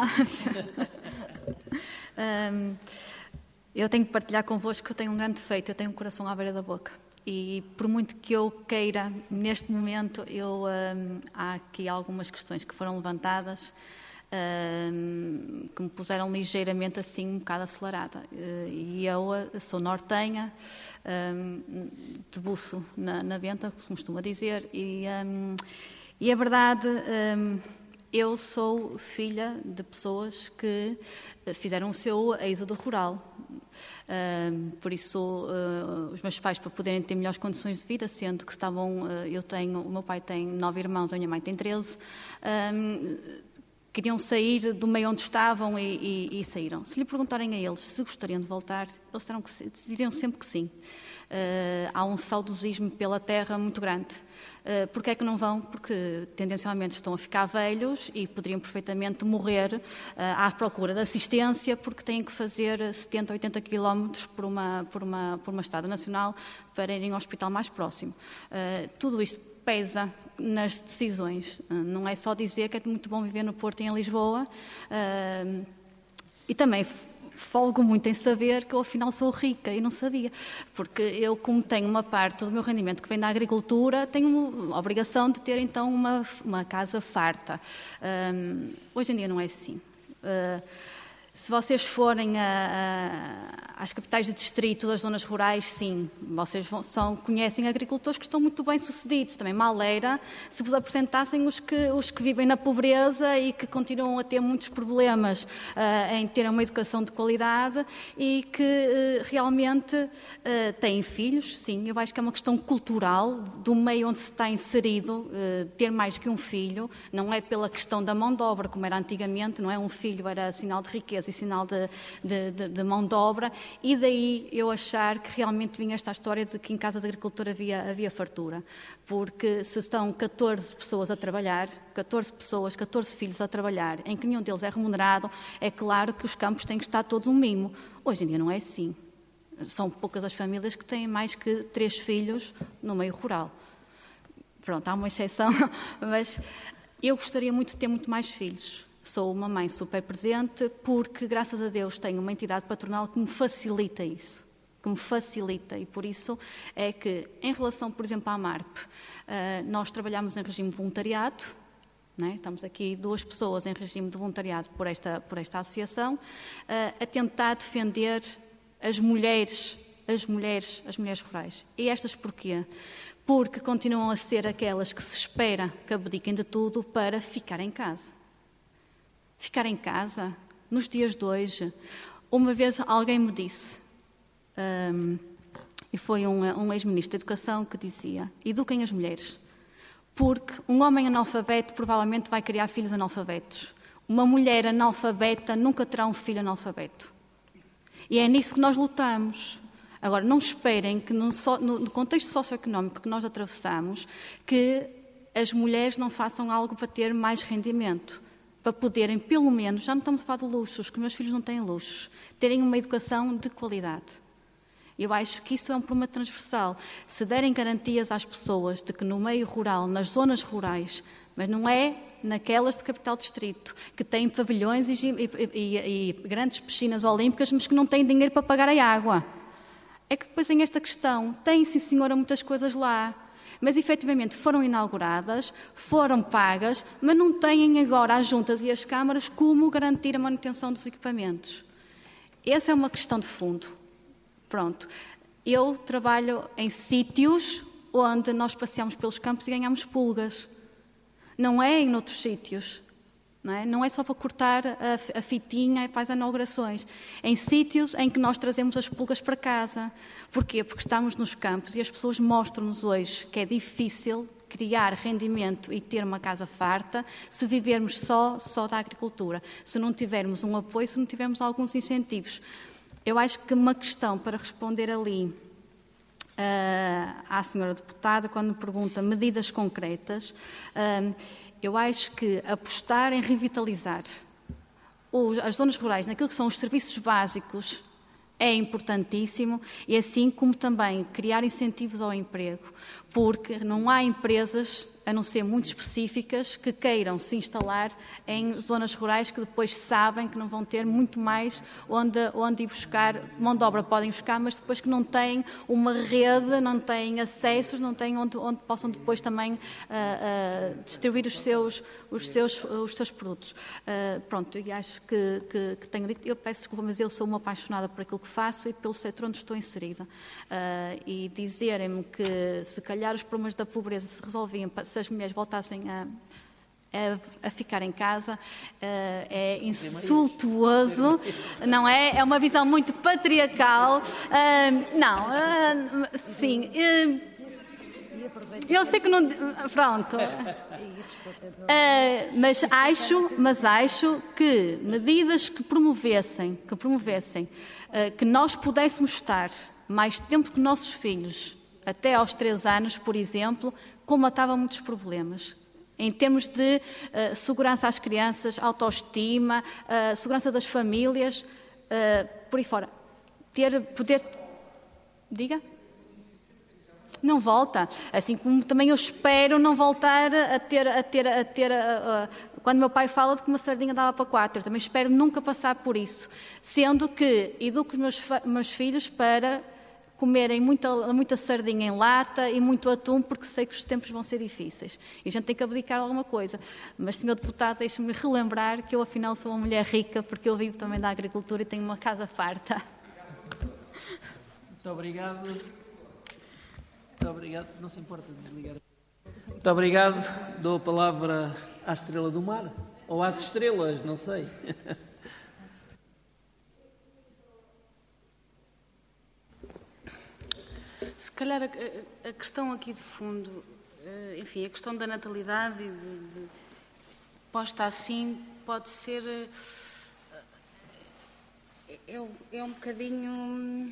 um, eu tenho que partilhar convosco que eu tenho um grande defeito, eu tenho um coração à beira da boca. E por muito que eu queira, neste momento, eu, um, há aqui algumas questões que foram levantadas um, que me puseram ligeiramente assim um bocado acelerada. Uh, e eu sou nortenha, um, debuço na, na venta, como se costuma dizer, e, um, e a verdade... Um, eu sou filha de pessoas que fizeram o seu êxodo rural. Uh, por isso, uh, os meus pais, para poderem ter melhores condições de vida, sendo que estavam, uh, eu tenho, o meu pai tem nove irmãos, a minha mãe tem treze, um, queriam sair do meio onde estavam e, e, e saíram. Se lhe perguntarem a eles se gostariam de voltar, eles terão que, diriam sempre que sim. Uh, há um saudosismo pela terra muito grande. Uh, Porquê é que não vão? Porque tendencialmente estão a ficar velhos e poderiam perfeitamente morrer uh, à procura de assistência porque têm que fazer setenta, oitenta quilómetros por uma, por, uma, por uma estrada nacional para irem ao hospital mais próximo. Uh, tudo isto pesa nas decisões. Uh, não é só dizer que é muito bom viver no Porto e em Lisboa. Uh, e também... folgo muito em saber que eu afinal sou rica e não sabia, porque eu, como tenho uma parte do meu rendimento que vem da agricultura, tenho a obrigação de ter então uma, uma casa farta. Um, hoje em dia não é assim. Uh, Se vocês forem a, a, às capitais de distrito, das zonas rurais, sim, vocês vão, são, conhecem agricultores que estão muito bem sucedidos. Também Maleira, se vos apresentassem os que, os que vivem na pobreza e que continuam a ter muitos problemas uh, em ter uma educação de qualidade e que uh, realmente uh, têm filhos, sim, eu acho que é uma questão cultural, do meio onde se está inserido, uh, ter mais que um filho, não é pela questão da mão de obra, como era antigamente, não é? Um filho era sinal de riqueza e sinal de, de, de, de mão de obra, e daí eu achar que realmente vinha esta história de que em casa de agricultor havia, havia fartura, porque se estão catorze pessoas a trabalhar, catorze pessoas, catorze filhos a trabalhar, em que nenhum deles é remunerado, é claro que os campos têm que estar todos um mimo. Hoje em dia não é assim. São poucas as famílias que têm mais que três filhos no meio rural. Pronto, há uma exceção, mas eu gostaria muito de ter muito mais filhos. Sou uma mãe super presente porque, graças a Deus, tenho uma entidade patronal que me facilita isso, que me facilita, e por isso é que, em relação, por exemplo, à MARP, nós trabalhamos em regime de voluntariado, não é? Estamos aqui duas pessoas em regime de voluntariado por esta, por esta associação, a tentar defender as mulheres, as mulheres, as mulheres rurais. E estas porquê? Porque continuam a ser aquelas que se espera que abdiquem de tudo para ficar em casa. Ficar em casa, nos dias de hoje. Uma vez alguém me disse, um, e foi um, um ex-ministro da Educação que dizia: eduquem as mulheres, porque um homem analfabeto provavelmente vai criar filhos analfabetos. Uma mulher analfabeta nunca terá um filho analfabeto. E é nisso que nós lutamos. Agora, não esperem que no, no contexto socioeconómico que nós atravessamos, que as mulheres não façam algo para ter mais rendimento, para poderem, pelo menos, já não estamos a falar de luxos, que meus filhos não têm luxos, terem uma educação de qualidade. Eu acho que isso é um problema transversal. Se derem garantias às pessoas de que no meio rural, nas zonas rurais, mas não é naquelas de capital distrito, que têm pavilhões e, e, e, e grandes piscinas olímpicas, mas que não têm dinheiro para pagar a água. É que depois tem esta questão. Tem, sim senhora, muitas coisas lá, mas efetivamente foram inauguradas, foram pagas, mas não têm agora as juntas e as câmaras como garantir a manutenção dos equipamentos. Essa é uma questão de fundo. Pronto. Eu trabalho em sítios onde nós passeamos pelos campos e ganhamos pulgas. Não é em outros sítios. Não é? Não é só para cortar a, a fitinha e para as inaugurações. Em sítios em que nós trazemos as pulgas para casa. Porquê? Porque estamos nos campos e as pessoas mostram-nos hoje que é difícil criar rendimento e ter uma casa farta se vivermos só, só da agricultura. Se não tivermos um apoio, se não tivermos alguns incentivos. Eu acho que uma questão para responder ali uh, à senhora deputada, quando me pergunta medidas concretas, uh, eu acho que apostar em revitalizar as zonas rurais naquilo que são os serviços básicos é importantíssimo, e assim como também criar incentivos ao emprego, porque não há empresas, a não ser muito específicas, que queiram se instalar em zonas rurais que depois sabem que não vão ter muito mais onde, onde ir buscar, mão de obra podem buscar, mas depois que não têm uma rede, não têm acessos, não têm onde, onde possam depois também uh, uh, distribuir os seus, os seus, os seus produtos. Uh, pronto, e acho que, que, que tenho dito, eu peço desculpa, mas eu sou uma apaixonada por aquilo que faço e pelo setor onde estou inserida. Uh, e dizerem-me que se calhar os problemas da pobreza se resolviam se as mulheres voltassem a, a, a ficar em casa, uh, é insultuoso, não é? É uma visão muito patriarcal. Uh, não, uh, sim. Uh, eu sei que não... Pronto. Uh, mas acho, mas acho que medidas que promovessem, que promovessem, uh, que nós pudéssemos estar mais tempo com nossos filhos, até aos três anos, por exemplo, comatava muitos problemas. Em termos de uh, segurança às crianças, autoestima, uh, segurança das famílias, uh, por aí fora. Ter, poder... Diga? Não volta. Assim como também eu espero não voltar a ter... A ter, a ter a, a, quando meu pai fala de que uma sardinha dava para quatro, eu também espero nunca passar por isso. Sendo que educo os meus, meus filhos para... comerem muita, muita sardinha em lata e muito atum, porque sei que os tempos vão ser difíceis. E a gente tem que abdicar alguma coisa. Mas, senhor Deputado, deixe-me relembrar que eu, afinal, sou uma mulher rica, porque eu vivo também da agricultura e tenho uma casa farta. Muito obrigado. Muito obrigado. Não se importa de desligar. Muito obrigado. Dou a palavra à Estrela do Mar. Ou às estrelas, não sei. Se calhar a, a questão aqui de fundo, enfim, a questão da natalidade e de, de, posta assim, pode ser, é, é um bocadinho,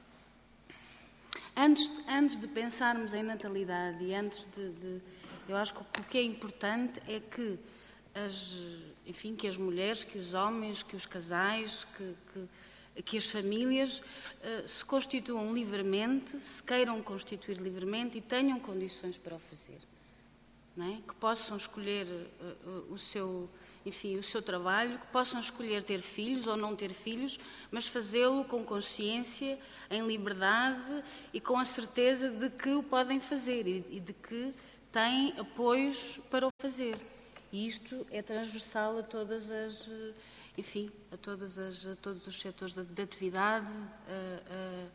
antes, antes de pensarmos em natalidade e antes de, de, eu acho que o que é importante é que as, enfim, que as mulheres, que os homens, que os casais, que, que que as famílias uh, se constituam livremente, se queiram constituir livremente e tenham condições para o fazer, não é? Que possam escolher uh, uh, o seu, enfim, o seu trabalho, que possam escolher ter filhos ou não ter filhos, mas fazê-lo com consciência, em liberdade e com a certeza de que o podem fazer e, e de que têm apoios para o fazer. E isto é transversal a todas as... Uh, enfim, a, todas as, a todos os setores de, de atividade. A,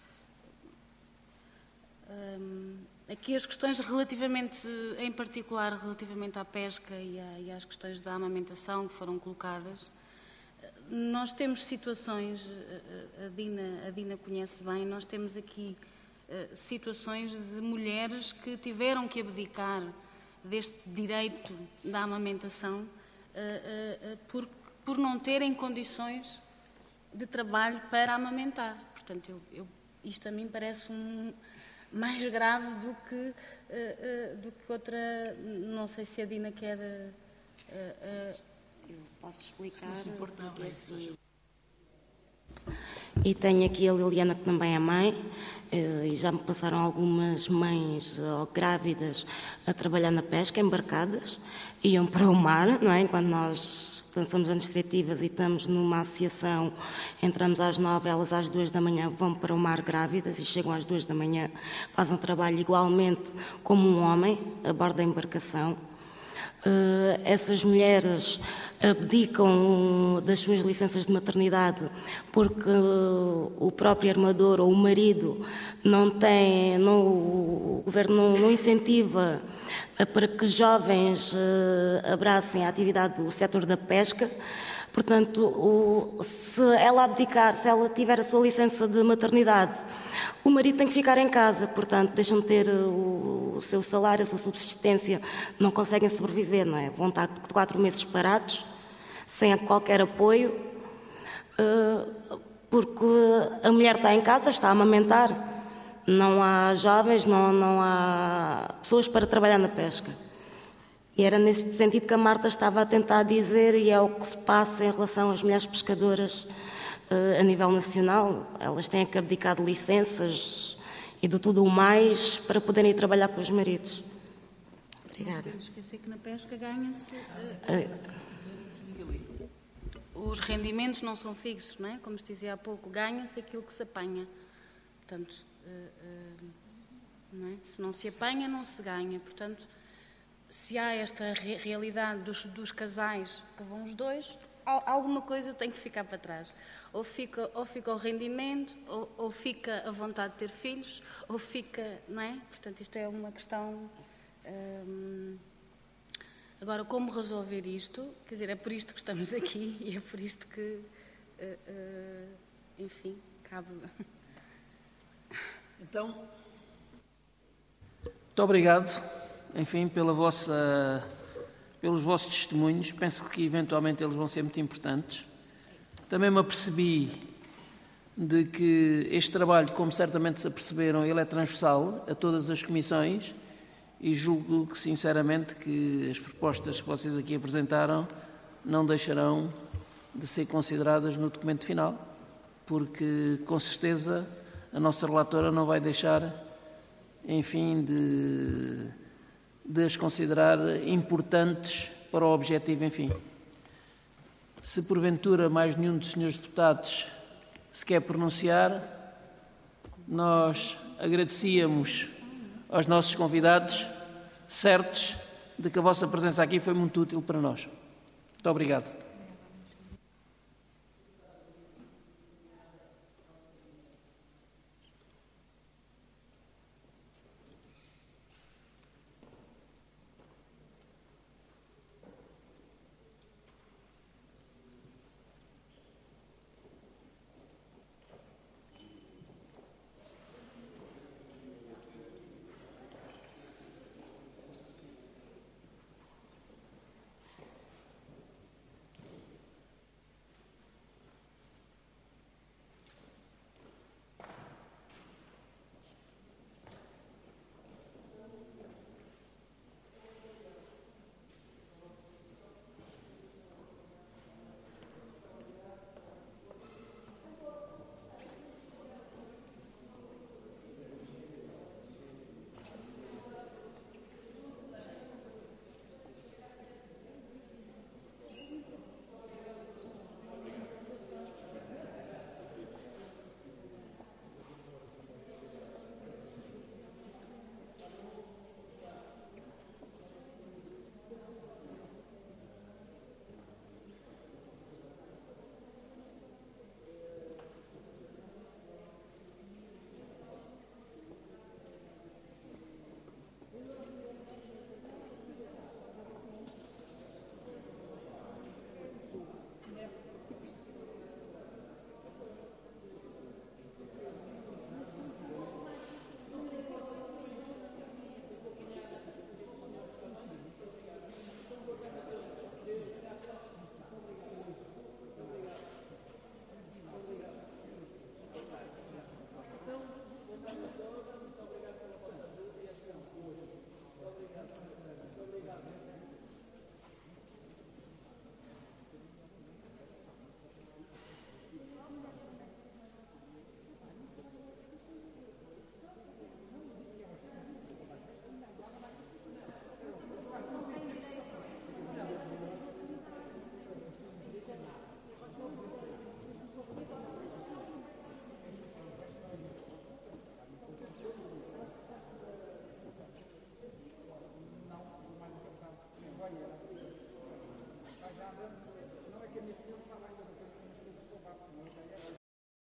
a, a, aqui as questões relativamente, em particular, relativamente à pesca e, a, e às questões da amamentação que foram colocadas, nós temos situações, a, a, Dina, a Dina conhece bem, nós temos aqui a, situações de mulheres que tiveram que abdicar deste direito da amamentação a, a, a, porque por não terem condições de trabalho para amamentar. Portanto, eu, eu, isto a mim parece um, mais grave do que, uh, uh, do que outra... Não sei se a Dina quer... Uh, uh, eu posso explicar. Se importa, é assim. E tenho aqui a Liliana, que também é mãe, e já me passaram algumas mães ou grávidas a trabalhar na pesca, embarcadas, iam para o mar, não é? Enquanto nós... Portanto, somos administrativas e estamos numa associação, entramos às nove, elas às duas da manhã vão para o mar grávidas e chegam às duas da manhã, fazem um trabalho igualmente como um homem, a bordo da embarcação. Uh, essas mulheres abdicam das suas licenças de maternidade porque o próprio armador ou o marido não tem, não, o governo não, não incentiva para que jovens uh, abracem a atividade do setor da pesca. Portanto, o, se ela abdicar, se ela tiver a sua licença de maternidade, o marido tem que ficar em casa, portanto, deixam de ter o, o seu salário, a sua subsistência, não conseguem sobreviver, não é? Vão estar quatro meses parados, sem qualquer apoio, uh, porque a mulher está em casa, está a amamentar. Não há jovens, não, não há pessoas para trabalhar na pesca. E era neste sentido que a Marta estava a tentar dizer, e é o que se passa em relação às mulheres pescadoras uh, a nível nacional. Elas têm que abdicar de licenças e de tudo o mais para poderem ir trabalhar com os maridos. Obrigada. Não esquecer que na pesca ganha-se... Uh, uh, os rendimentos não são fixos, não é? Como se dizia há pouco, ganha-se aquilo que se apanha. Portanto... Uh, uh, não é? Se não se apanha, não se ganha. Portanto, se há esta re realidade dos, dos casais que vão os dois, alguma coisa tem que ficar para trás. Ou fica, ou fica o rendimento, ou, ou fica a vontade de ter filhos, ou fica, não é? Portanto, isto é uma questão... Um, agora, como resolver isto? Quer dizer, é por isto que estamos aqui e é por isto que, uh, uh, enfim, cabe... Então, muito obrigado, enfim, pela vossa, pelos vossos testemunhos. Penso que, eventualmente, eles vão ser muito importantes. Também me apercebi de que este trabalho, como certamente se aperceberam, ele é transversal a todas as comissões e julgo que, sinceramente, que as propostas que vocês aqui apresentaram não deixarão de ser consideradas no documento final, porque, com certeza, a nossa relatora não vai deixar, enfim, de, de as considerar importantes para o objetivo, enfim. Se porventura mais nenhum dos senhores deputados se quer pronunciar, nós agradecíamos aos nossos convidados, certos de que a vossa presença aqui foi muito útil para nós. Muito obrigado.